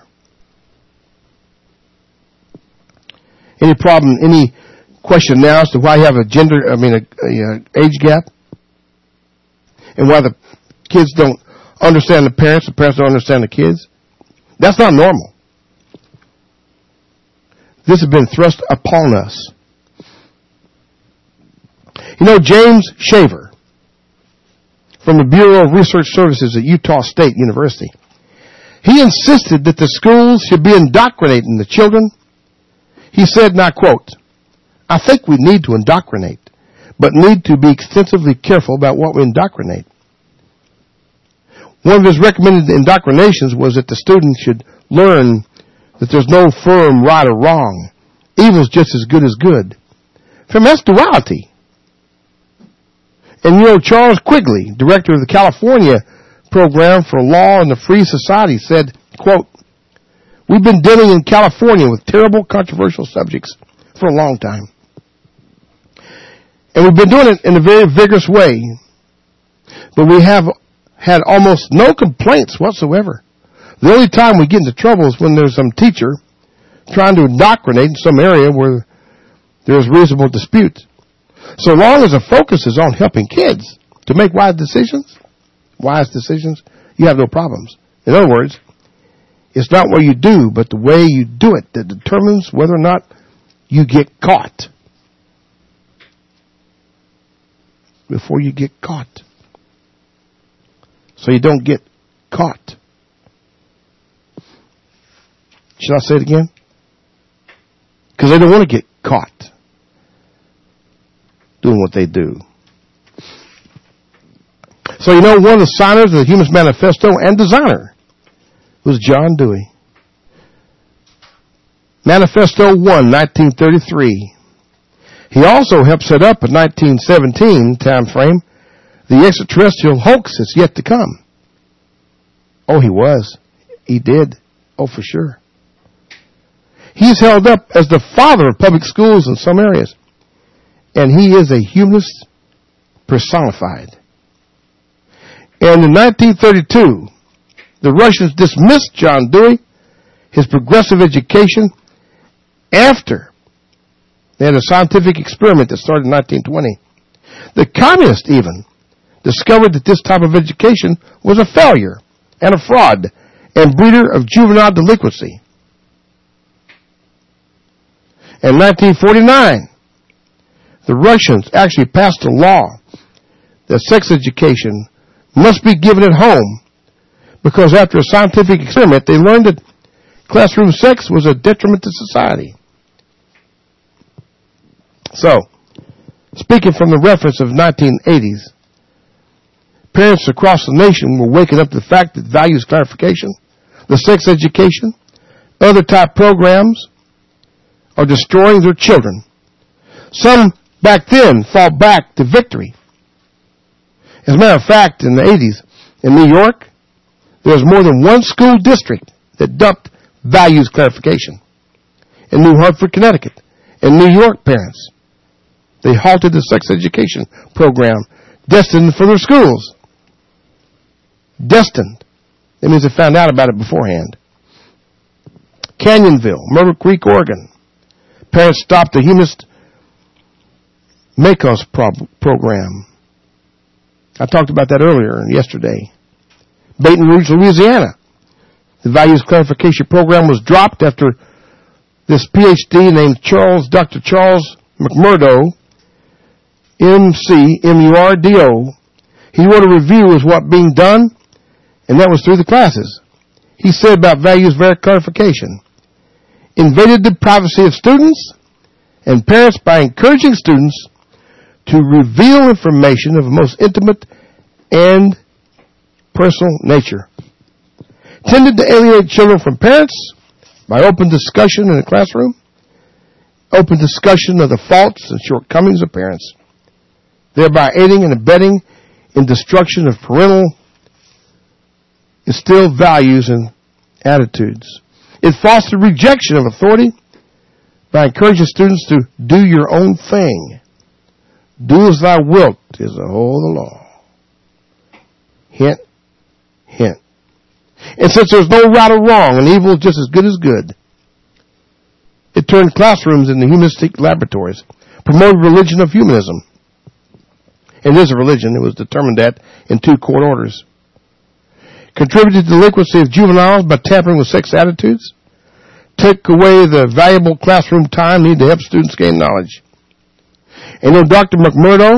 Any problem, any question now as to why you have a gender, I mean, a, a, a age gap? And why the kids don't understand the parents, the parents don't understand the kids? That's not normal. This has been thrust upon us. You know, James Shaver, from the Bureau of Research Services at Utah State University, he insisted that the schools should be indoctrinating the children. He said, and I quote, I think we need to indoctrinate, but need to be extensively careful about what we indoctrinate. One of his recommended indoctrinations was that the students should learn that there's no firm right or wrong. Evil's just as good as good. From that's duality. And you know, Charles Quigley, director of the California Program for Law and the Free Society, said, quote, we've been dealing in California with terrible controversial subjects for a long time. And we've been doing it in a very vigorous way. But we have had almost no complaints whatsoever. The only time we get into trouble is when there's some teacher trying to indoctrinate in some area where there's reasonable dispute. So long as the focus is on helping kids to make wise decisions, wise decisions, you have no problems. In other words, it's not what you do, but the way you do it that determines whether or not you get caught. Before you get caught. So you don't get caught. Should I say it again? Because they don't want to get caught doing what they do. So you know, one of the signers of the Humanist Manifesto and designer was John Dewey. Manifesto one, nineteen thirty-three. He also helped set up a nineteen seventeen time frame the extraterrestrial hoax that's yet to come. Oh, he was. He did. Oh, for sure. He's held up as the father of public schools in some areas. And he is a humanist personified. And in nineteen thirty-two, the Russians dismissed John Dewey, his progressive education, after they had a scientific experiment that started in nineteen twenty. The communists even discovered that this type of education was a failure and a fraud and breeder of juvenile delinquency. In nineteen forty-nine, the Russians actually passed a law that sex education must be given at home because after a scientific experiment, they learned that classroom sex was a detriment to society. So, speaking from the reference of nineteen eighties, parents across the nation were waking up to the fact that values clarification, the sex education, other type programs are destroying their children. Some back then fought back to victory. As a matter of fact, in the eighties, in New York, there was more than one school district that dumped values clarification. In New Hartford, Connecticut, in New York, parents, they halted the sex education program destined for their schools. Destined. That means they found out about it beforehand. Canyonville, Myrtle Creek, Oregon. Parents stopped the Humanist Make-Us pro- program. I talked about that earlier, yesterday. Baton Rouge, Louisiana. The values clarification program was dropped after this P H D named Charles, Doctor Charles McMurdo, M C M U R D O. He wrote a review of what being done, and that was through the classes. He said about values clarification. Invaded the privacy of students and parents by encouraging students to reveal information of the most intimate and personal nature. Tended to alienate children from parents by open discussion in the classroom, open discussion of the faults and shortcomings of parents, thereby aiding and abetting in destruction of parental instilled values and attitudes. It fostered rejection of authority by encouraging students to do your own thing. Do as thou wilt is the whole of the law. Hint, hint. And since there's no right or wrong and evil is just as good as good, it turned classrooms into humanistic laboratories, promoted religion of humanism. It is a religion. It was determined that in two court orders. Contributed to the delinquency of juveniles by tampering with sex attitudes. Took away the valuable classroom time needed to help students gain knowledge. And you know, Doctor McMurdo,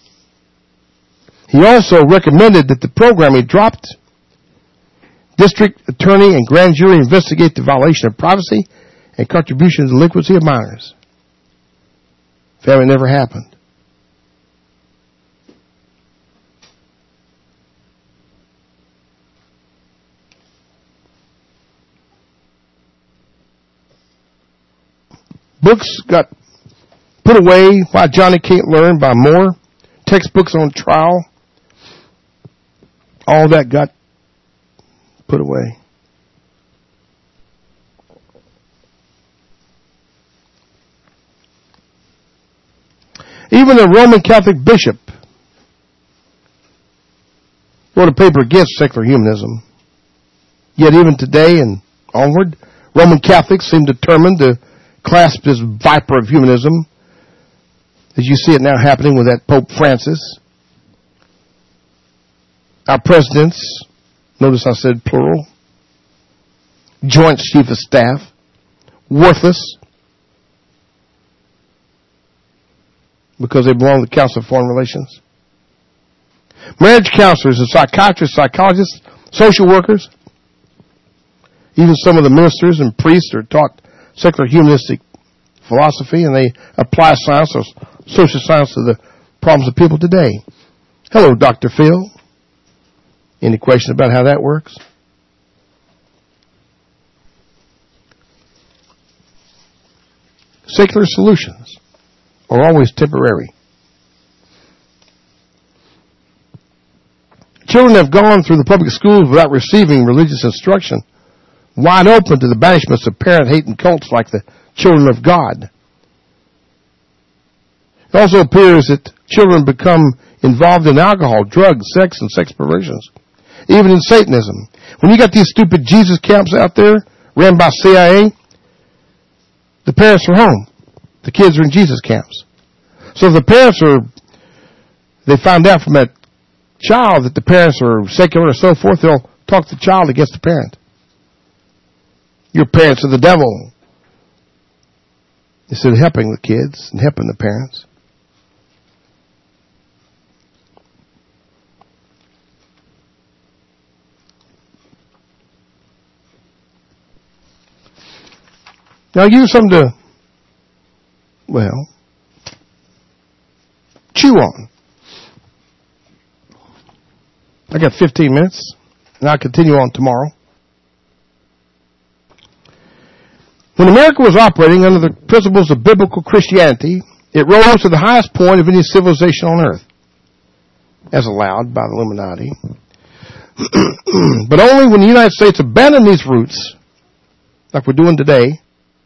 he also recommended that the program he dropped, district attorney and grand jury investigate the violation of privacy and contribution to delinquency of minors. Family never happened. Books got put away. Why Johnny Can't Learn by Moore. Textbooks on trial. All that got put away. Even a Roman Catholic bishop wrote a paper against secular humanism. Yet even today and onward, Roman Catholics seem determined to clasp this viper of humanism as you see it now happening with that Pope Francis. Our presidents, notice I said plural, Joint Chief of Staff, worthless because they belong to the Council of Foreign Relations. Marriage counselors and psychiatrists, psychologists, social workers, even some of the ministers and priests are taught secular humanistic philosophy, and they apply science or social science to the problems of people today. Hello, Doctor Phil. Any question about how that works? Secular solutions are always temporary. Children have gone through the public schools without receiving religious instruction, wide open to the banishments of parent-hating cults like the Children of God. It also appears that children become involved in alcohol, drugs, sex, and sex perversions, even in Satanism. When you got these stupid Jesus camps out there, ran by C I A, the parents are home. The kids are in Jesus camps. So if the parents are, they find out from that child that the parents are secular or so forth, they'll talk the child against the parent. Your parents are the devil. Instead of helping the kids and helping the parents. Now I'll give you something to, well, chew on. I got fifteen minutes, and I'll continue on tomorrow. When America was operating under the principles of biblical Christianity, it rose to the highest point of any civilization on earth, as allowed by the Illuminati. But only when the United States abandoned these roots, like we're doing today,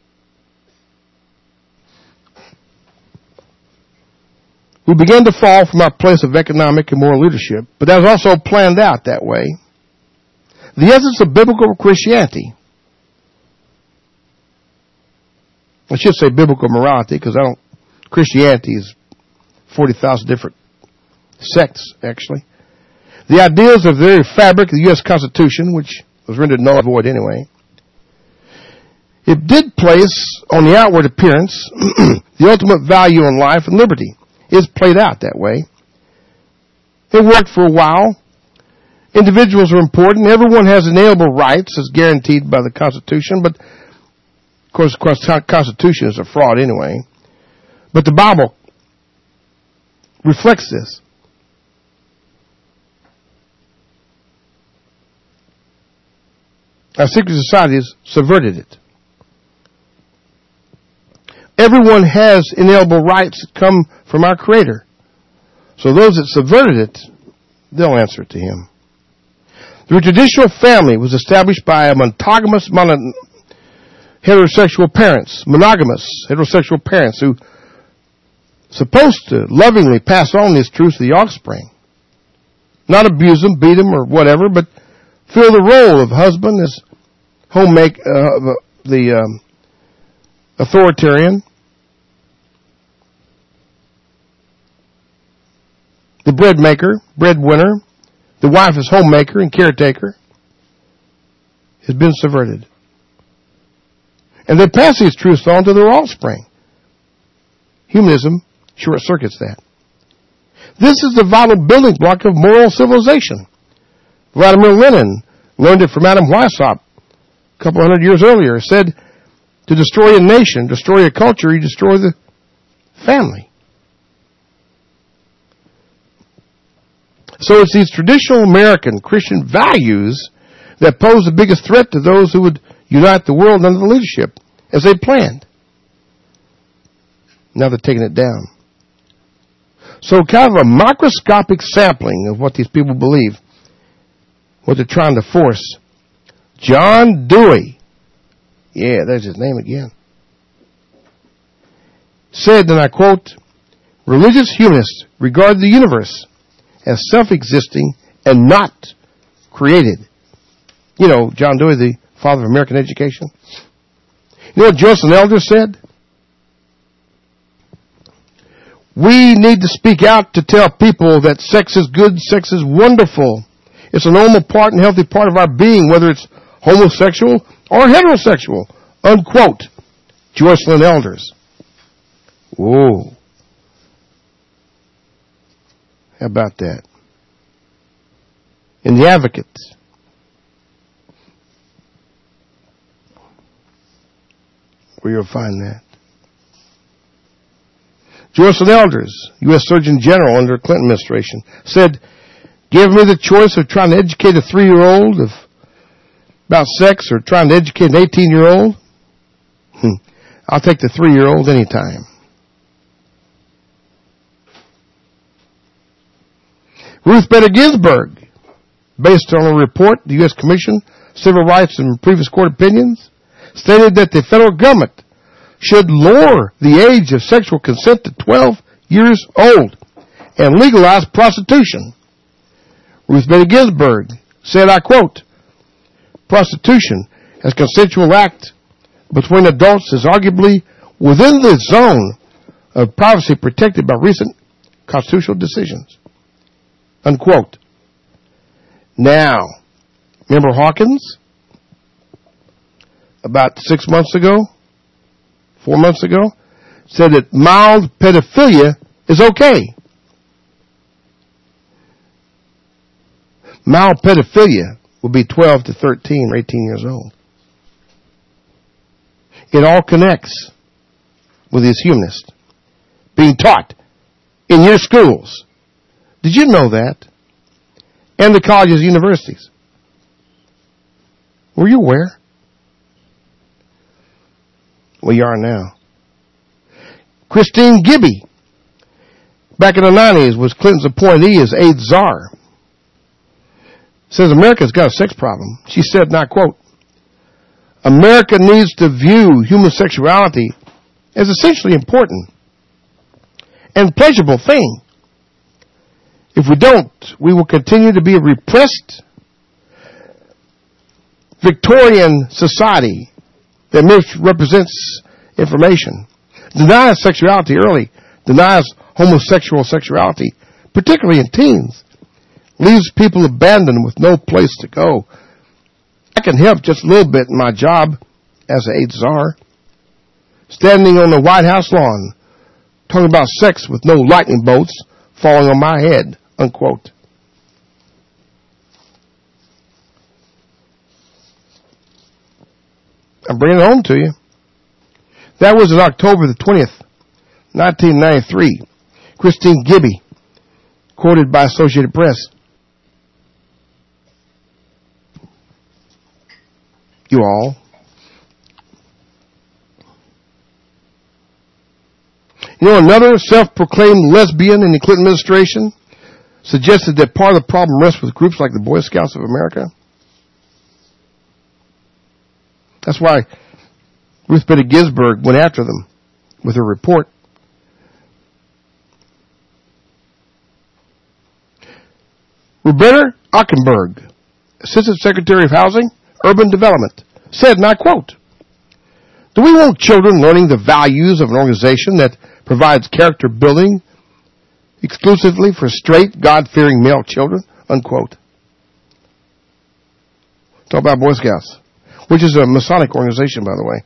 we began to fall from our place of economic and moral leadership, but that was also planned out that way. The essence of biblical Christianity, I should say biblical morality, because I don't, Christianity is forty thousand different sects, actually. The ideals of the very fabric of the U S Constitution, which was rendered null and void anyway, it did place on the outward appearance the ultimate value in life and liberty. It's played out that way. It worked for a while. Individuals are important. Everyone has inalienable rights as guaranteed by the Constitution, but of course, the Constitution is a fraud anyway. But the Bible reflects this. Our secret societies subverted it. Everyone has inalienable rights that come from our Creator. So those that subverted it, they'll answer it to Him. The traditional family was established by a monogamous, mono, heterosexual parents, monogamous heterosexual parents who supposed to lovingly pass on this truth to the offspring. Not abuse them, beat them, or whatever, but fill the role of husband as homemaker, uh, the um, authoritarian, the bread maker, breadwinner, the wife is homemaker and caretaker, has been subverted. And they pass these truths on to their offspring. Humanism short circuits that. This is the vital building block of moral civilization. Vladimir Lenin learned it from Adam Weishaupt a couple hundred years earlier. Said, to destroy a nation, destroy a culture, you destroy the family. So it's these traditional American Christian values that pose the biggest threat to those who would unite the world under the leadership as they planned. Now they're taking it down. So kind of a microscopic sampling of what these people believe, what they're trying to force. John Dewey, yeah, there's his name again, said, and I quote, religious humanists regard the universe as self-existing and not created. You know, John Dewey, the father of American education. You know what Joseph Elder said? We need to speak out to tell people that sex is good, sex is wonderful. It's a normal part and healthy part of our being, whether it's homosexual or heterosexual. Unquote. Joycelyn Elders. Whoa. How about that? In the Advocate. Where you'll find that. Joycelyn Elders, U S Surgeon General under the Clinton administration, said, give me the choice of trying to educate a three-year-old of, about sex or trying to educate an eighteen-year-old. Hmm. I'll take the three-year-old anytime. Ruth Bader Ginsburg, based on a report, the U S Commission, Civil Rights and Previous Court Opinions, stated that the federal government should lower the age of sexual consent to twelve years old and legalize prostitution. Ruth Bader Ginsburg said, I quote, prostitution as consensual act between adults is arguably within the zone of privacy protected by recent constitutional decisions. Unquote. Now, remember Hawkins? About six months ago, four months ago, said that mild pedophilia is okay. Mild pedophilia will be twelve to thirteen or eighteen years old. It all connects with this humanist being taught in your schools. Did you know that? And the colleges and universities. Were you aware? Well, you are now. Christine Gibby, back in the nineties, was Clinton's appointee as AIDS czar. Says America's got a sex problem. She said, and I quote, America needs to view homosexuality as essentially important and pleasurable thing. If we don't, we will continue to be a repressed Victorian society that misrepresents information, denies sexuality early, denies homosexual sexuality, particularly in teens, leaves people abandoned with no place to go. I can help just a little bit in my job as an AIDS czar, standing on the White House lawn, talking about sex with no lightning bolts falling on my head, unquote. I'm bringing it home to you. That was on October the twentieth, nineteen ninety-three. Christine Gibby, quoted by Associated Press. You all. You know, another self-proclaimed lesbian in the Clinton administration suggested that part of the problem rests with groups like the Boy Scouts of America. That's why Ruth Bader Ginsburg went after them with her report. Roberta Ockenberg, Assistant Secretary of Housing, Urban Development, said, and I quote, do we want children learning the values of an organization that provides character building exclusively for straight, God-fearing male children? Unquote. Talk about Boy Scouts, which is a Masonic organization, by the way.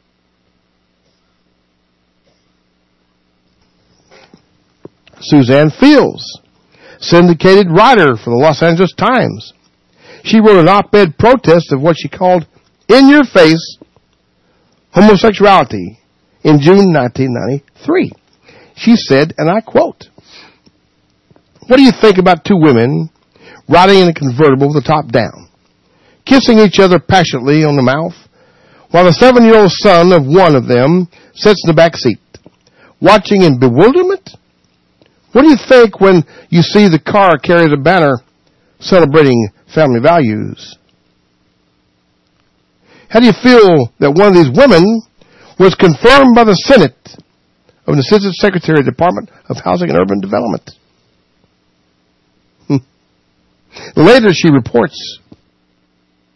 Suzanne Fields, syndicated writer for the Los Angeles Times. She wrote an op-ed protest of what she called in-your-face homosexuality in June nineteen ninety-three. She said, and I quote, what do you think about two women riding in a convertible with the top down, kissing each other passionately on the mouth, while the seven-year-old son of one of them sits in the back seat, watching in bewilderment? What do you think when you see the car carries a banner celebrating family values? How do you feel that one of these women was confirmed by the Senate of the Assistant Secretary of the Department of Housing and Urban Development? Hmm. Later she reports,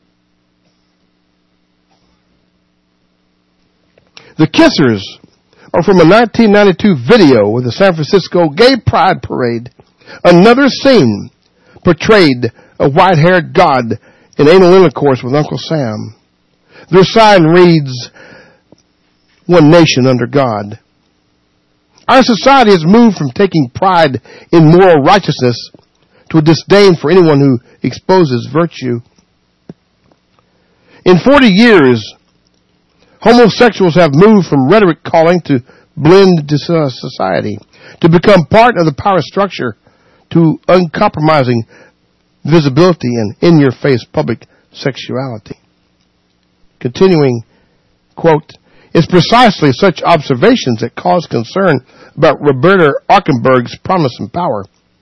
the kissers or from a nineteen ninety-two video of the San Francisco Gay Pride Parade. Another scene portrayed a white-haired God in anal intercourse with Uncle Sam. Their sign reads, "One nation under God." Our society has moved from taking pride in moral righteousness to a disdain for anyone who exposes virtue. In forty years, homosexuals have moved from rhetoric calling to blend into society, to become part of the power structure, to uncompromising visibility and in-your-face public sexuality. Continuing, quote, "It's precisely such observations that cause concern about Roberta Arkenberg's promise and power.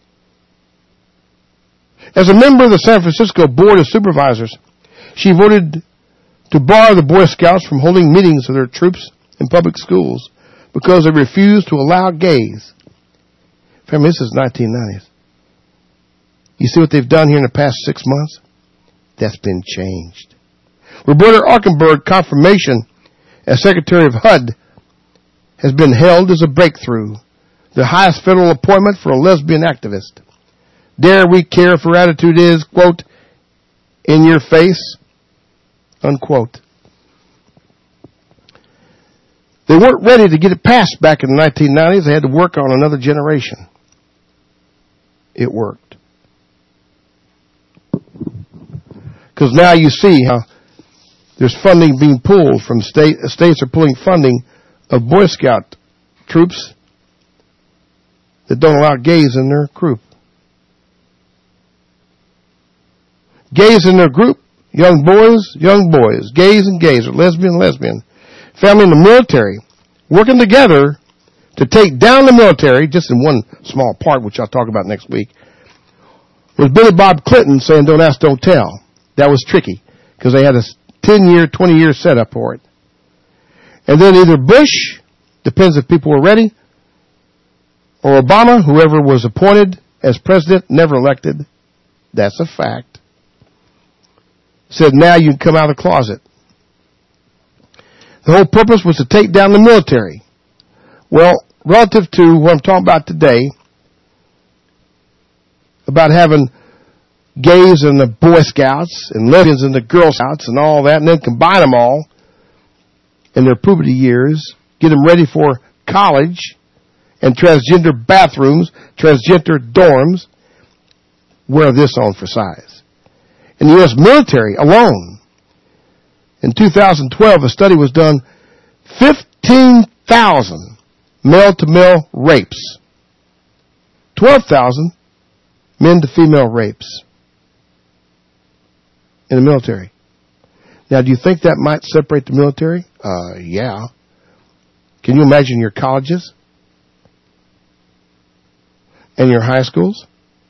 As a member of the San Francisco Board of Supervisors, she voted to bar the Boy Scouts from holding meetings of their troops in public schools because they refused to allow gays." Family, this is nineteen nineties. You see what they've done here in the past six months? That's been changed. Roberta Arkenberg confirmation as Secretary of H U D has been hailed as a breakthrough, the highest federal appointment for a lesbian activist. Dare we care if her attitude is, quote, "in your face," unquote. They weren't ready to get it passed back in the nineteen nineties. They had to work on another generation. It worked. Because now you see how there's funding being pulled from state, states are pulling funding of Boy Scout troops that don't allow gays in their group. Gays in their group, young boys, young boys, gays and gays, or lesbian, lesbian. Family in the military, working together to take down the military, just in one small part, which I'll talk about next week, was Billy Bob Clinton saying, "Don't ask, don't tell." That was tricky, because they had a ten-year, twenty-year setup for it. And then either Bush, depends if people were ready, or Obama, whoever was appointed as president, never elected, that's a fact, said, "Now you can come out of the closet." The whole purpose was to take down the military. Well, relative to what I'm talking about today, about having gays in the Boy Scouts and lesbians in the Girl Scouts and all that, and then combine them all in their puberty years, get them ready for college and transgender bathrooms, transgender dorms, wear this on for size. In the U S military alone, in two thousand twelve, a study was done, fifteen thousand male-to-male rapes, twelve thousand men-to-female rapes in the military. Now, do you think that might separate the military? Uh, yeah. Can you imagine your colleges and your high schools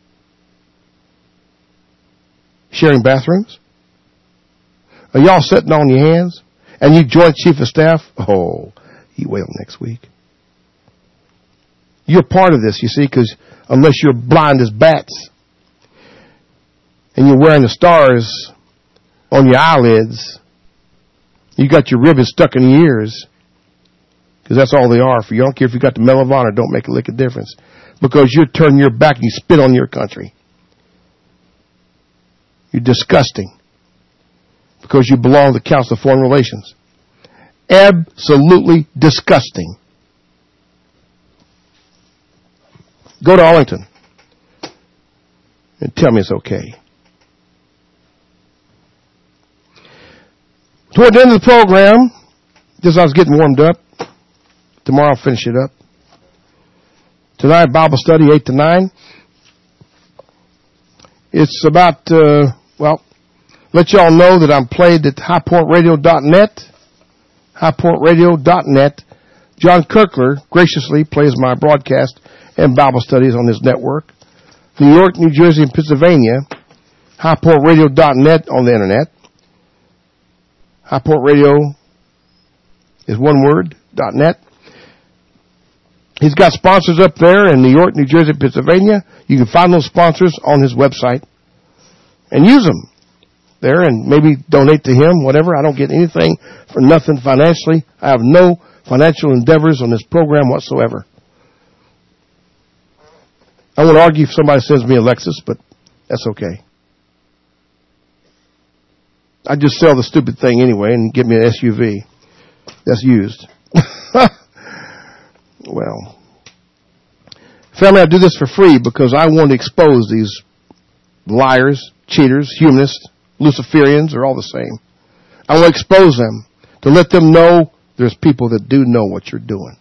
sharing bathrooms? Are y'all sitting on your hands? And you Joint Chief of Staff? Oh, you wait till next week. You're part of this, you see, because unless you're blind as bats and you're wearing the stars on your eyelids, you got your ribbons stuck in your ears, because that's all they are for you. I don't care if you got the Medal of Honor, don't make a lick of difference, because you turn your back and you spit on your country. You're disgusting, because you belong to the Council of Foreign Relations. Absolutely disgusting. Go to Arlington and tell me it's okay. Toward the end of the program, just as I was getting warmed up, tomorrow I'll finish it up. Tonight, Bible study, eight to nine. It's about, uh, well, let y'all know that I'm played at high point radio dot net. high point radio dot net. John Kirkler graciously plays my broadcast and Bible studies on his network. New York, New Jersey, and Pennsylvania, high point radio dot net on the internet. High Point Radio is one word, dot net. He's got sponsors up there in New York, New Jersey, Pennsylvania. You can find those sponsors on his website and use them there and maybe donate to him, whatever. I don't get anything for nothing financially. I have no financial endeavors on this program whatsoever. I won't argue if somebody sends me a Lexus, but that's okay. I just sell the stupid thing anyway and get me an S U V that's used. Well, family, I do this for free because I want to expose these liars, cheaters, humanists, Luciferians, are all the same. I want to expose them to let them know there's people that do know what you're doing.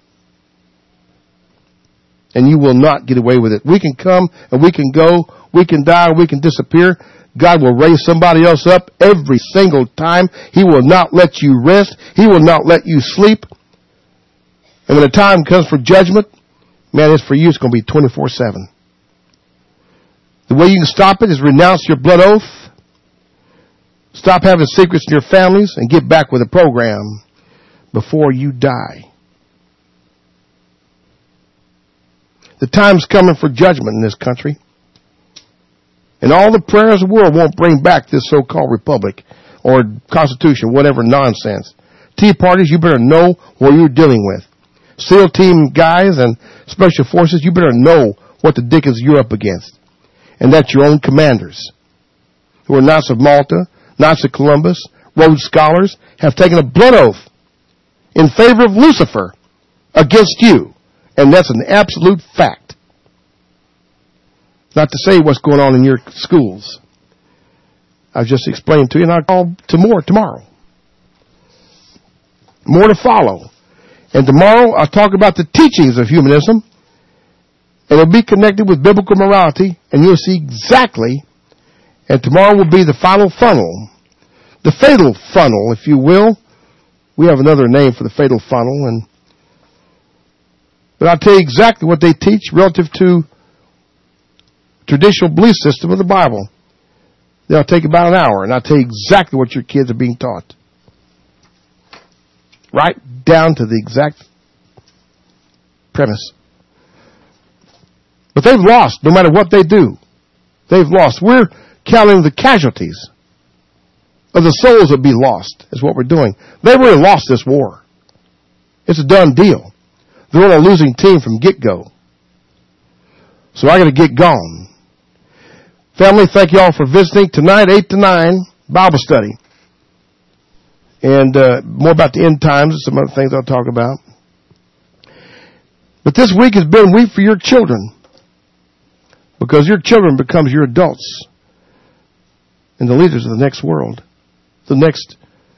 And you will not get away with it. We can come and we can go, we can die, we can disappear. God will raise somebody else up every single time. He will not let you rest. He will not let you sleep. And when the time comes for judgment, man, it's for you, it's going to be twenty-four seven. The way you can stop it is renounce your blood oath. Stop having secrets in your families and get back with the program before you die. The time's coming for judgment in this country. And all the prayers of the world won't bring back this so-called republic or constitution, whatever nonsense. Tea parties, you better know what you're dealing with. SEAL team guys and special forces, you better know what the dickens you're up against. And that your own commanders, who are Knights of Malta, Knights of Columbus, Rhodes Scholars, have taken a blood oath in favor of Lucifer against you. And that's an absolute fact. Not to say what's going on in your schools. I've just explained to you, and I'll call to more tomorrow. More to follow. And tomorrow I'll talk about the teachings of humanism. And it'll be connected with biblical morality, and you'll see exactly. And tomorrow will be the final funnel. The fatal funnel, if you will. We have another name for the fatal funnel, and but I'll tell you exactly what they teach relative to traditional belief system of the Bible. They'll take about an hour, and I'll tell you exactly what your kids are being taught. Right down to the exact premise. But they've lost, no matter what they do. They've lost. We're counting the casualties of the souls that be lost, is what we're doing. They've already lost this war. It's a done deal. They're on a losing team from get-go. So I got to get gone. Family, thank you all for visiting. Tonight, eight to nine, Bible study. And uh, more about the end times and some other things I'll talk about. But this week has been a week for your children. Because your children becomes your adults. And the leaders of the next world. The next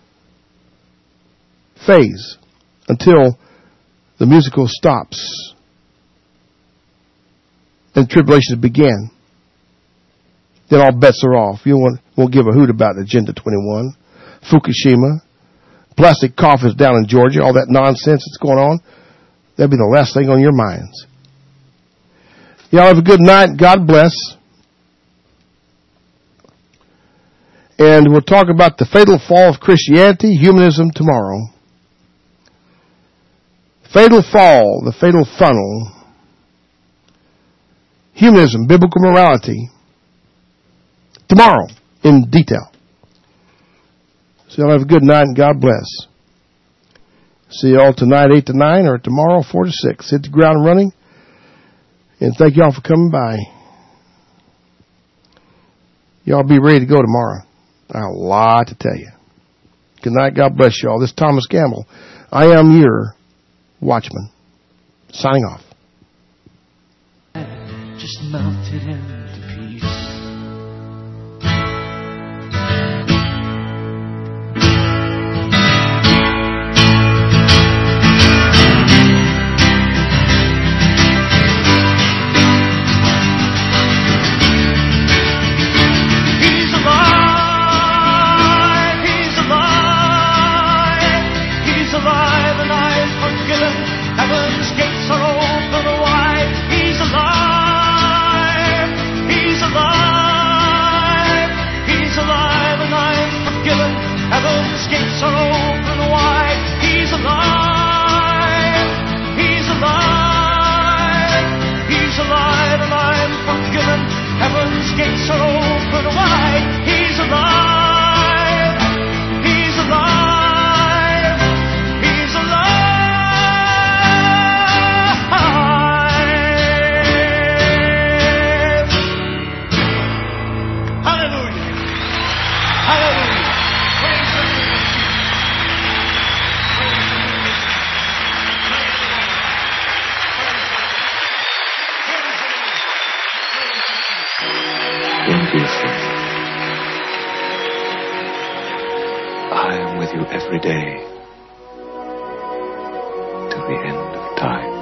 phase. Until the musical stops and tribulations begin. Then all bets are off. You won't, won't give a hoot about Agenda twenty-one, Fukushima, plastic coffins down in Georgia, all that nonsense that's going on. That'll be the last thing on your minds. Y'all have a good night. God bless. And we'll talk about the fatal fall of Christianity, humanism tomorrow. Fatal fall, the fatal funnel, humanism, biblical morality, tomorrow in detail. So y'all have a good night and God bless. See y'all tonight eight to nine or tomorrow four to six. Hit the ground running. And thank y'all for coming by. Y'all be ready to go tomorrow. I have a lot to tell you. Good night. God bless y'all. This is Thomas Gamble. I am your Watchman. Signing off. Just melted into peace. He's alive, he's alive, he's alive, and I've forgiven. Heaven's gates are open wide. He's alive. every day till the end of time.